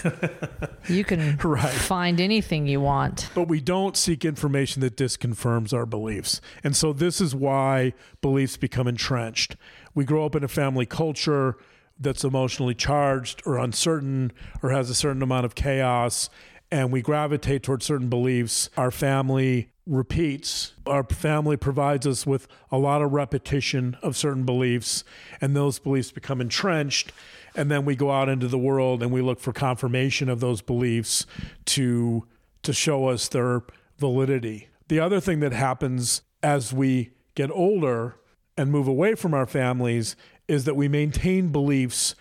You can right. find anything you want. But we don't seek information that disconfirms our beliefs. And so this is why beliefs become entrenched. We grow up in a family culture that's emotionally charged or uncertain or has a certain amount of chaos, and we gravitate towards certain beliefs. Our family repeats. Our family provides us with a lot of repetition of certain beliefs, and those beliefs become entrenched. And then we go out into the world and we look for confirmation of those beliefs to, to show us their validity. The other thing that happens as we get older and move away from our families is that we maintain beliefs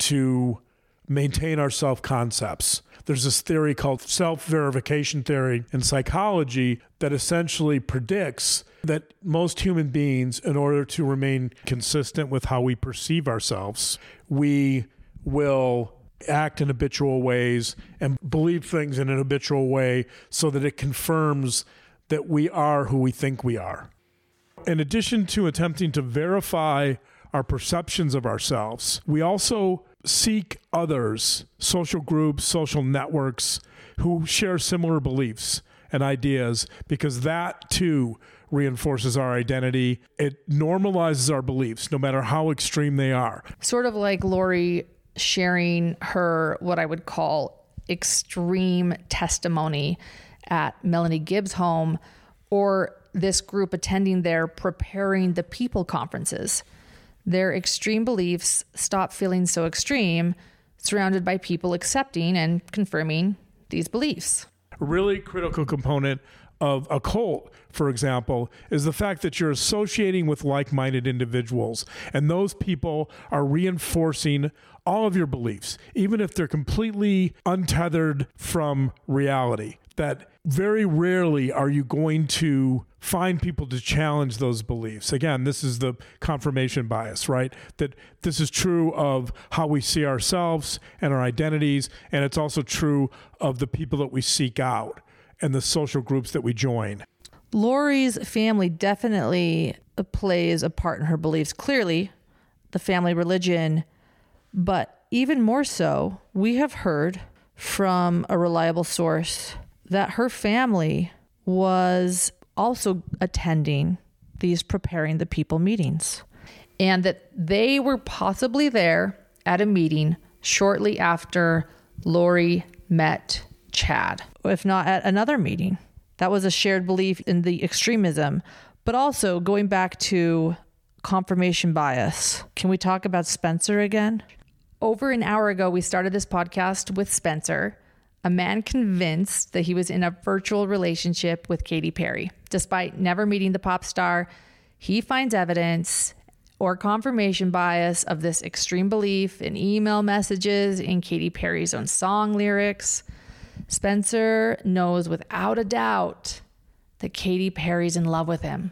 to maintain our self-concepts. There's this theory called self-verification theory in psychology that essentially predicts that most human beings, in order to remain consistent with how we perceive ourselves, we will act in habitual ways and believe things in an habitual way so that it confirms that we are who we think we are. In addition to attempting to verify our perceptions of ourselves, we also seek others, social groups, social networks who share similar beliefs and ideas, because that too reinforces our identity. It normalizes our beliefs, no matter how extreme they are. Sort of like Lori sharing her, what I would call extreme testimony at Melanie Gibbs' home, or this group attending their Preparing the People conferences. Their extreme beliefs stop feeling so extreme, surrounded by people accepting and confirming these beliefs. A really critical component of a cult, for example, is the fact that you're associating with like-minded individuals, and those people are reinforcing all of your beliefs, even if they're completely untethered from reality. That very rarely are you going to find people to challenge those beliefs. Again, this is the confirmation bias, right? That this is true of how we see ourselves and our identities, and it's also true of the people that we seek out and the social groups that we join. Lori's family definitely plays a part in her beliefs. Clearly, the family religion, but even more so, we have heard from a reliable source that her family was also attending these Preparing the People meetings, and that they were possibly there at a meeting shortly after Lori met Chad, if not at another meeting. That was a shared belief in the extremism. But also, going back to confirmation bias, can we talk about Spencer again? Over an hour ago, we started this podcast with Spencer, a man convinced that he was in a virtual relationship with Katy Perry. Despite never meeting the pop star, he finds evidence or confirmation bias of this extreme belief in email messages, in Katy Perry's own song lyrics. Spencer knows without a doubt that Katy Perry's in love with him.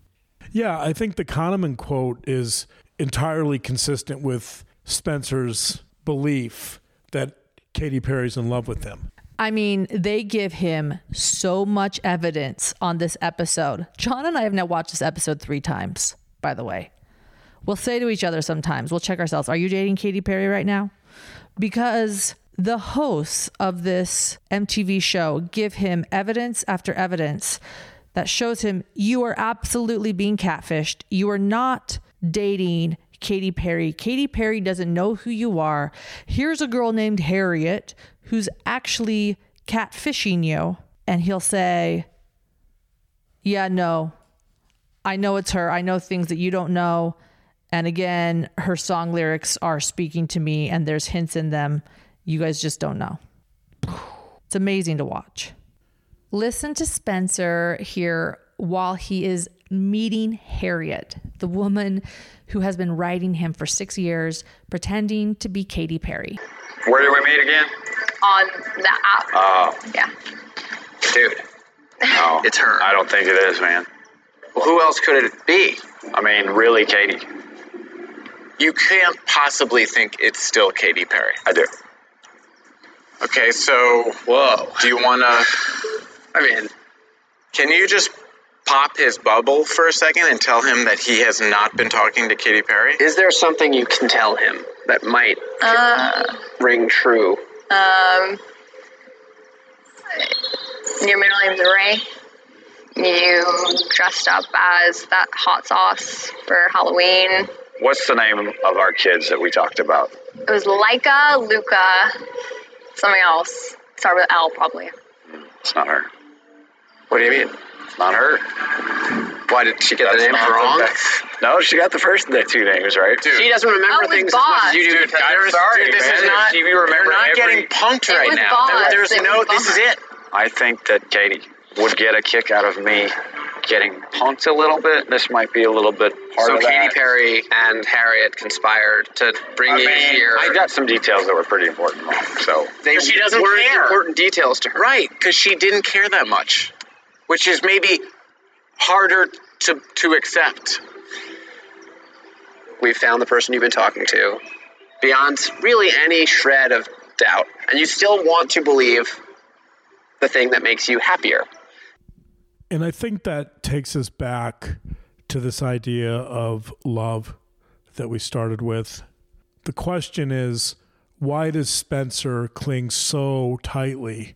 Yeah, I think the Kahneman quote is entirely consistent with Spencer's belief that Katy Perry's in love with him. I mean, they give him so much evidence on this episode. John and I have now watched this episode three times, by the way. We'll say to each other sometimes, we'll check ourselves, are you dating Katy Perry right now? Because the hosts of this M T V show give him evidence after evidence that shows him you are absolutely being catfished. You are not dating Katy Perry. Katy Perry doesn't know who you are. Here's a girl named Harriet who's actually catfishing you. And he'll say, yeah, no, I know it's her. I know things that you don't know. And again, her song lyrics are speaking to me and there's hints in them you guys just don't know. It's amazing to watch. Listen to Spencer here while he is meeting Harriet, the woman who has been writing him for six years, pretending to be Katy Perry. Where do we meet again? On the app. Oh. Yeah. Dude. No. It's her. I don't think it is, man. Well, who else could it be? I mean, really, Katy. You can't possibly think it's still Katy Perry. I do. Okay, so, whoa. Do you want to, I mean, can you just pop his bubble for a second and tell him that he has not been talking to Katy Perry? Is there something you can tell him that might uh, ring true? Um, your middle name's Ray. You dressed up as that hot sauce for Halloween. What's the name of our kids that we talked about? It was Laika, Luca, something else. Start with L, probably. It's not her. What do you mean? It's not her. Why, did she get That's the names not wrong? The, no, she got the first the two names right. Dude. She doesn't remember Oh, it was things Boss. as much as you do. Dude, because I'm there's- sorry, dude, this man. is not. If you remember You're not every, getting punked It right was now. Boss. There's It no, was this is Boss. it. I think that Katy would get a kick out of me getting punked a little bit. This might be a little bit part So of Katy that. Perry and Harriet conspired to bring I you mean, here. I got some details that were pretty important, Mom, so. They she doesn't weren't care. important details to her. Right, because she didn't care that much, which is maybe harder to, to accept. We found the person you've been talking to beyond really any shred of doubt. And you still want to believe the thing that makes you happier. And I think that takes us back to this idea of love that we started with. The question is, why does Spencer cling so tightly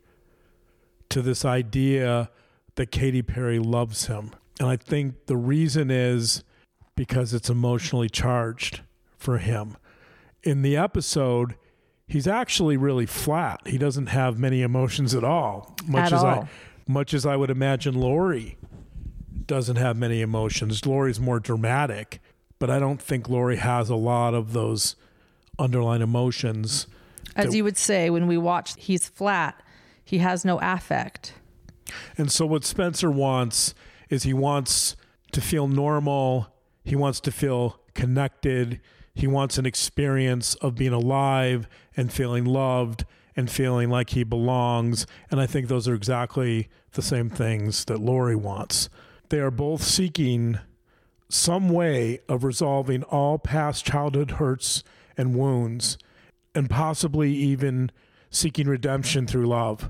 to this idea that Katy Perry loves him? And I think the reason is because it's emotionally charged for him. In the episode, he's actually really flat. He doesn't have many emotions at all. Much At as all. I much as I would imagine Lori doesn't have many emotions. Lori's more dramatic, but I don't think Lori has a lot of those underlying emotions. As that- you would say, when we watch, he's flat. He has no affect. And so what Spencer wants is he wants to feel normal. He wants to feel connected. He wants an experience of being alive and feeling loved and feeling like he belongs. And I think those are exactly the same things that Lori wants. They are both seeking some way of resolving all past childhood hurts and wounds, and possibly even seeking redemption through love.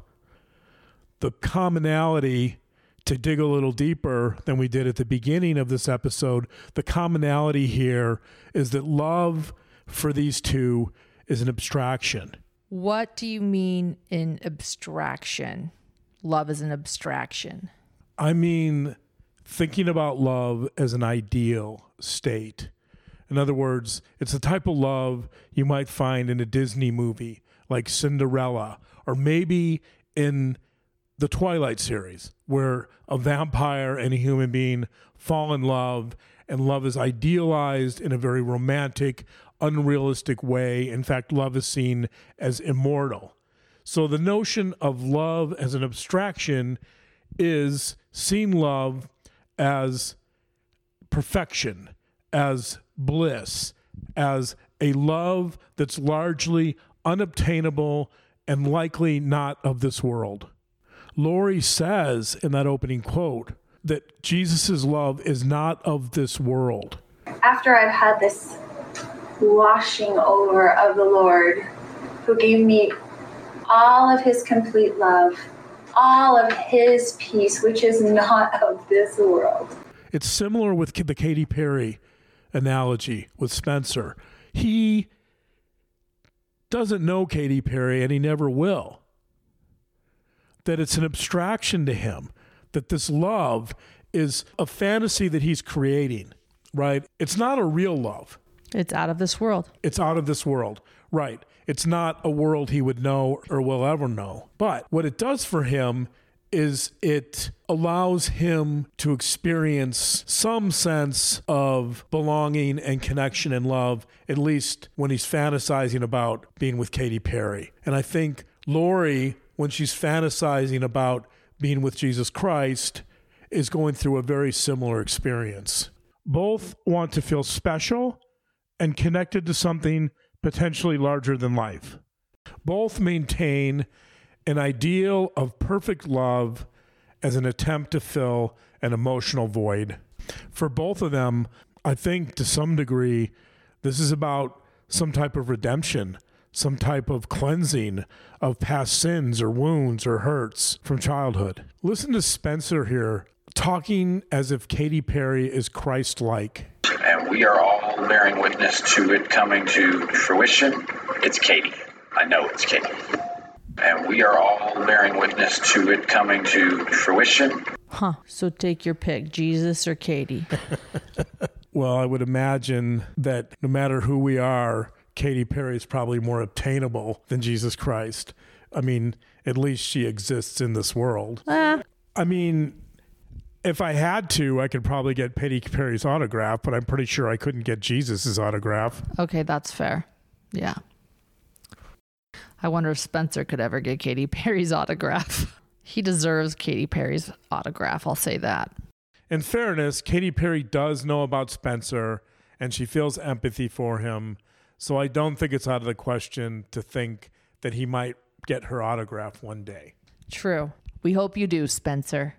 The commonality, to dig a little deeper than we did at the beginning of this episode, the commonality here is that love for these two is an abstraction. What do you mean in abstraction? Love is an abstraction. I mean, thinking about love as an ideal state. In other words, it's the type of love you might find in a Disney movie like Cinderella, or maybe in the Twilight series, where a vampire and a human being fall in love, and love is idealized in a very romantic, unrealistic way. In fact, love is seen as immortal. So the notion of love as an abstraction is seeing love as perfection, as bliss, as a love that's largely unobtainable and likely not of this world. Lori says in that opening quote that Jesus' love is not of this world. After I've had this washing over of the Lord, who gave me all of his complete love, all of his peace, which is not of this world. It's similar with the Katy Perry analogy with Spencer. He doesn't know Katy Perry, and he never will. That it's an abstraction to him, that this love is a fantasy that he's creating, right? It's not a real love. It's out of this world. It's out of this world. Right. It's not a world he would know or will ever know. But what it does for him is it allows him to experience some sense of belonging and connection and love, at least when he's fantasizing about being with Katy Perry. And I think Lori, when she's fantasizing about being with Jesus Christ, is going through a very similar experience. Both want to feel special and connected to something potentially larger than life. Both maintain an ideal of perfect love as an attempt to fill an emotional void. For both of them, I think to some degree, this is about some type of redemption, some type of cleansing of past sins or wounds or hurts from childhood. Listen to Spencer here, talking as if Katy Perry is Christ-like. And we are all bearing witness to it coming to fruition. It's Katy. I know it's Katy. And we are all bearing witness to it coming to fruition. Huh. So take your pick, Jesus or Katy. Well, I would imagine that no matter who we are, Katy Perry is probably more obtainable than Jesus Christ. I mean, at least she exists in this world. Uh. I mean, if I had to, I could probably get Katy Perry's autograph, but I'm pretty sure I couldn't get Jesus's autograph. Okay, that's fair. Yeah. I wonder if Spencer could ever get Katy Perry's autograph. He deserves Katy Perry's autograph, I'll say that. In fairness, Katy Perry does know about Spencer, and she feels empathy for him, so I don't think it's out of the question to think that he might get her autograph one day. True. We hope you do, Spencer.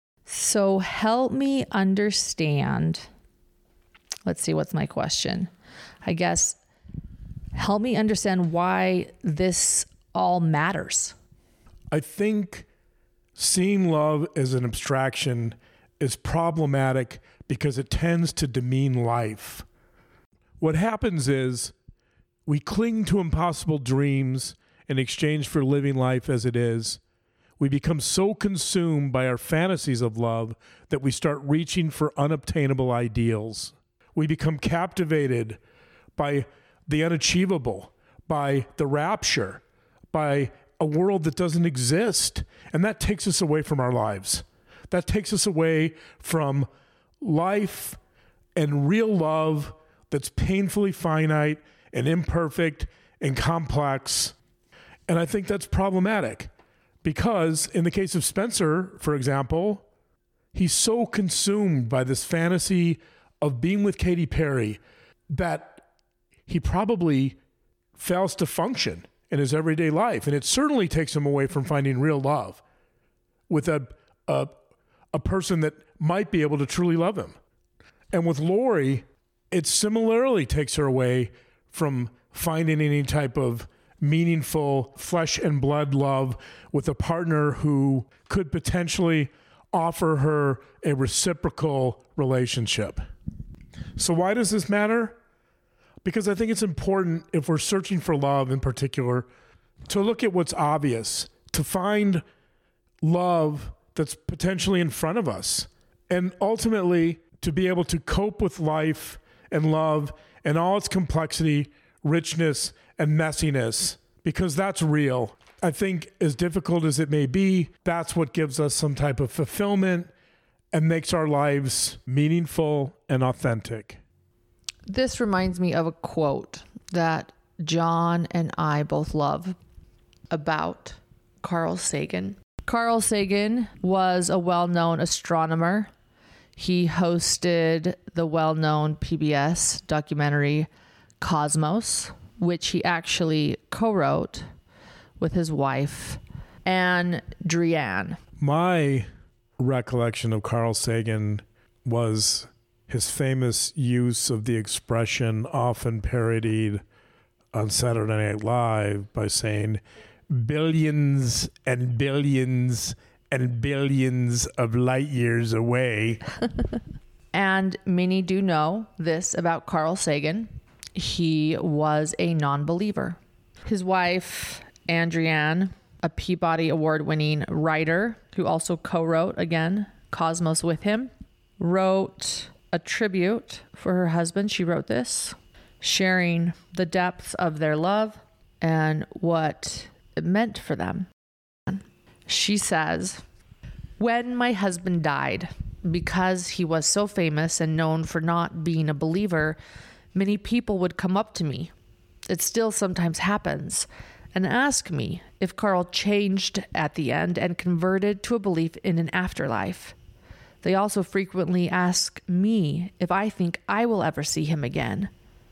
So help me understand. Let's see, what's my question? I guess help me understand why this all matters. I think seeing love as an abstraction is problematic because it tends to demean life. What happens is we cling to impossible dreams in exchange for living life as it is. We become so consumed by our fantasies of love that we start reaching for unobtainable ideals. We become captivated by the unachievable, by the rapture, by a world that doesn't exist. And that takes us away from our lives. That takes us away from life and real love that's painfully finite and imperfect and complex. And I think that's problematic because in the case of Spencer, for example, he's so consumed by this fantasy of being with Katy Perry that he probably fails to function in his everyday life. And it certainly takes him away from finding real love with a, a, a person that might be able to truly love him. And with Lori, it similarly takes her away from finding any type of meaningful flesh and blood love with a partner who could potentially offer her a reciprocal relationship. So why does this matter? Because I think it's important, if we're searching for love in particular, to look at what's obvious, to find love that's potentially in front of us, and ultimately to be able to cope with life and love and all its complexity, richness, and messiness, because that's real. I think as difficult as it may be, that's what gives us some type of fulfillment and makes our lives meaningful and authentic. This reminds me of a quote that John and I both love about Carl Sagan. Carl Sagan was a well-known astronomer. He hosted the well-known P B S documentary Cosmos, which he actually co-wrote with his wife, Anne Druyan. My recollection of Carl Sagan was his famous use of the expression, often parodied on Saturday Night Live, by saying billions and billions and billions of light years away. And many do know this about Carl Sagan. He was a non-believer. His wife, Anne Druyan, a Peabody Award-winning writer who also co-wrote, again, Cosmos with him, wrote a tribute for her husband. She wrote this. sharing the depths of their love and what it meant for them. She says, "When my husband died, because he was so famous and known for not being a believer, many people would come up to me. It still sometimes happens, and ask me if Carl changed at the end and converted to a belief in an afterlife. They also frequently ask me if I think I will ever see him again.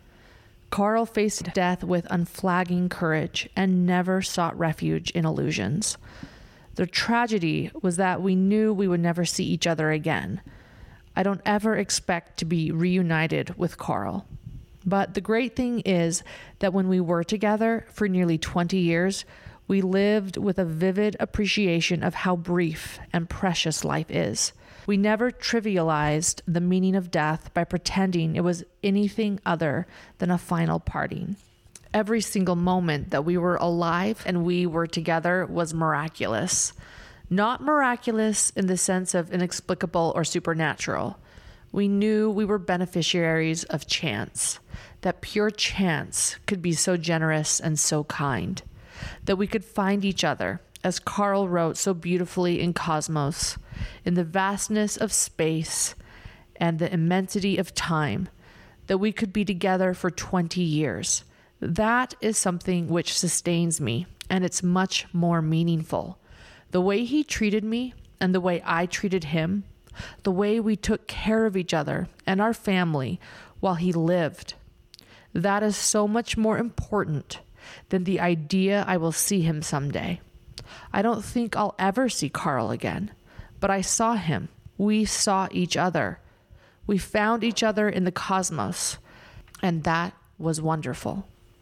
Carl faced death with unflagging courage and never sought refuge in illusions. The tragedy was that we knew we would never see each other again. I don't ever expect to be reunited with Carl. But the great thing is that when we were together for nearly twenty years, we lived with a vivid appreciation of how brief and precious life is. We never trivialized the meaning of death by pretending it was anything other than a final parting. Every single moment that we were alive and we were together was miraculous. Not miraculous in the sense of inexplicable or supernatural. We knew we were beneficiaries of chance, that pure chance could be so generous and so kind, that we could find each other, as Carl wrote so beautifully in Cosmos, in the vastness of space and the immensity of time, that we could be together for twenty years. That is something which sustains me, and it's much more meaningful. The way he treated me and the way I treated him, the way we took care of each other and our family while he lived, that is so much more important than the idea I will see him someday. I don't think I'll ever see Carl again, but I saw him. We saw each other. We found each other in the cosmos, and that was wonderful."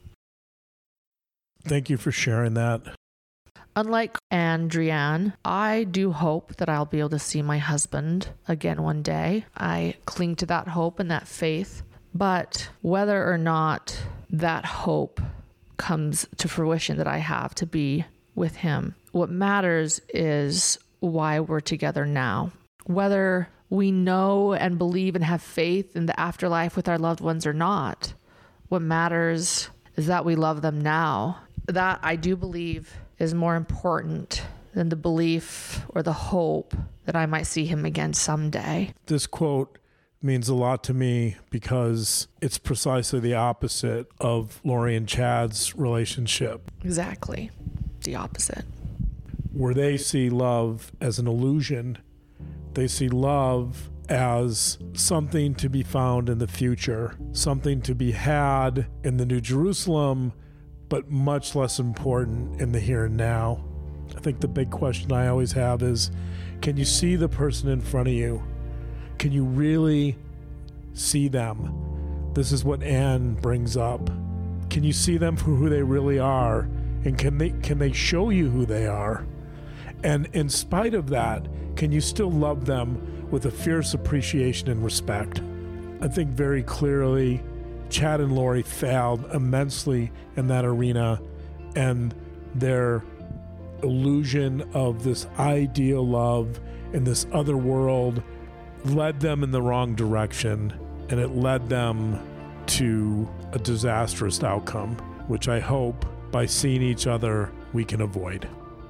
Thank you for sharing that. Unlike Andrianne, I do hope that I'll be able to see my husband again one day. I cling to that hope and that faith. But whether or not that hope comes to fruition that I have to be with him, what matters is why we're together now. Whether we know and believe and have faith in the afterlife with our loved ones or not, what matters is that we love them now. That, I do believe, is more important than the belief or the hope that I might see him again someday. This quote means a lot to me because it's precisely the opposite of Lori and Chad's relationship. Exactly. The opposite. Where they see love as an illusion, they see love as something to be found in the future, something to be had in the New Jerusalem, but much less important in the here and now. I think the big question I always have is, can you see the person in front of you? Can you really see them? This is what Anne brings up. Can you see them for who they really are? And can they can they show you who they are? And in spite of that, can you still love them with a fierce appreciation and respect? I think very clearly Chad and Lori failed immensely in that arena, and their illusion of this ideal love in this other world led them in the wrong direction, and it led them to a disastrous outcome, which I hope by seeing each other we can avoid.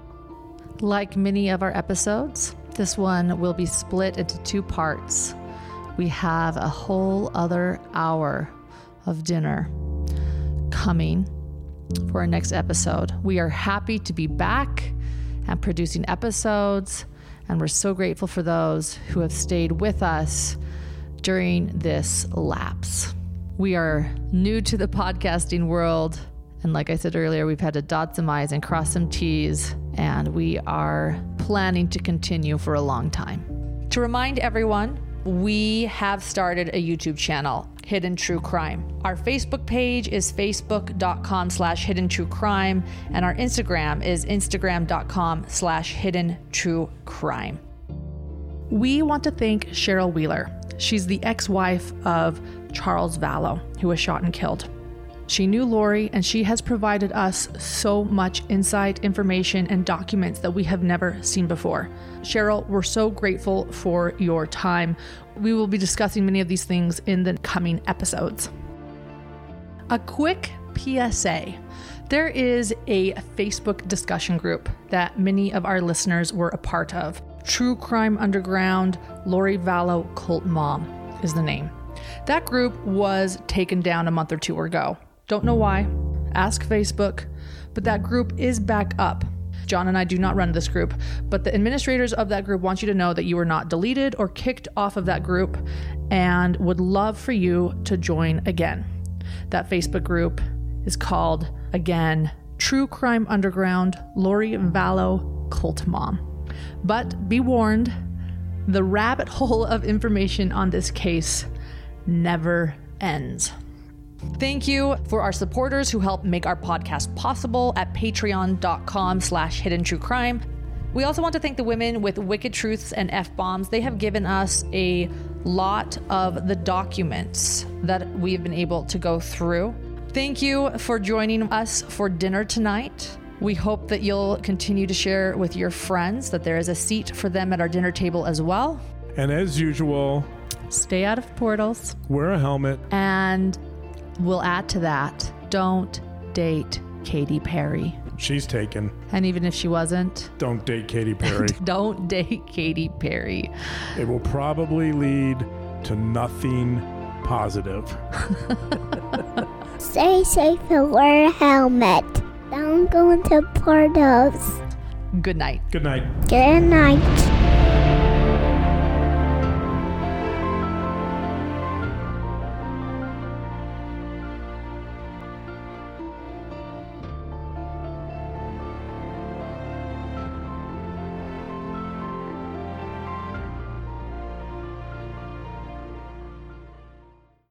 Like many of our episodes, this one will be split into two parts. We have a whole other hour of dinner coming for our next episode. We are happy to be back and producing episodes, and we're so grateful for those who have stayed with us during this lapse. We are new to the podcasting world, and like I said earlier, we've had to dot some I's and cross some T's, and we are planning to continue for a long time. To remind everyone, we have started a YouTube channel, Hidden True Crime. Our Facebook page is facebook.com slash hidden true crime, and our Instagram is instagram.com slash hidden true crime. We want to thank Cheryl Wheeler. She's the ex-wife of Charles Vallow, who was shot and killed. She knew Lori, and she has provided us so much insight, information, and documents that we have never seen before. Cheryl, we're so grateful for your time. We will be discussing many of these things in the coming episodes. A quick P S A. There is a Facebook discussion group that many of our listeners were a part of. True Crime Underground, Lori Vallow Cult Mom is the name. That group was taken down a month or two ago. Don't know why. Ask Facebook. But that group is back up. John and I do not run this group, but the administrators of that group want you to know that you are not deleted or kicked off of that group and would love for you to join again. That Facebook group is called, again, True Crime Underground, Lori Vallow Cult Mom. But be warned, the rabbit hole of information on this case never ends. Thank you for our supporters who help make our podcast possible at patreon.com slash hidden true crime. We also want to thank the women with Wicked Truths and F-Bombs. They have given us a lot of the documents that we have been able to go through. Thank you for joining us for dinner tonight. We hope that you'll continue to share with your friends that there is a seat for them at our dinner table as well. And as usual, stay out of portals. Wear a helmet. And we'll add to that, don't date Katy Perry. She's taken. And even if she wasn't, don't date Katy Perry. Don't date Katy Perry. It will probably lead to nothing positive. Stay safe and wear a helmet. Don't go into portals. Good night. Good night. Good night.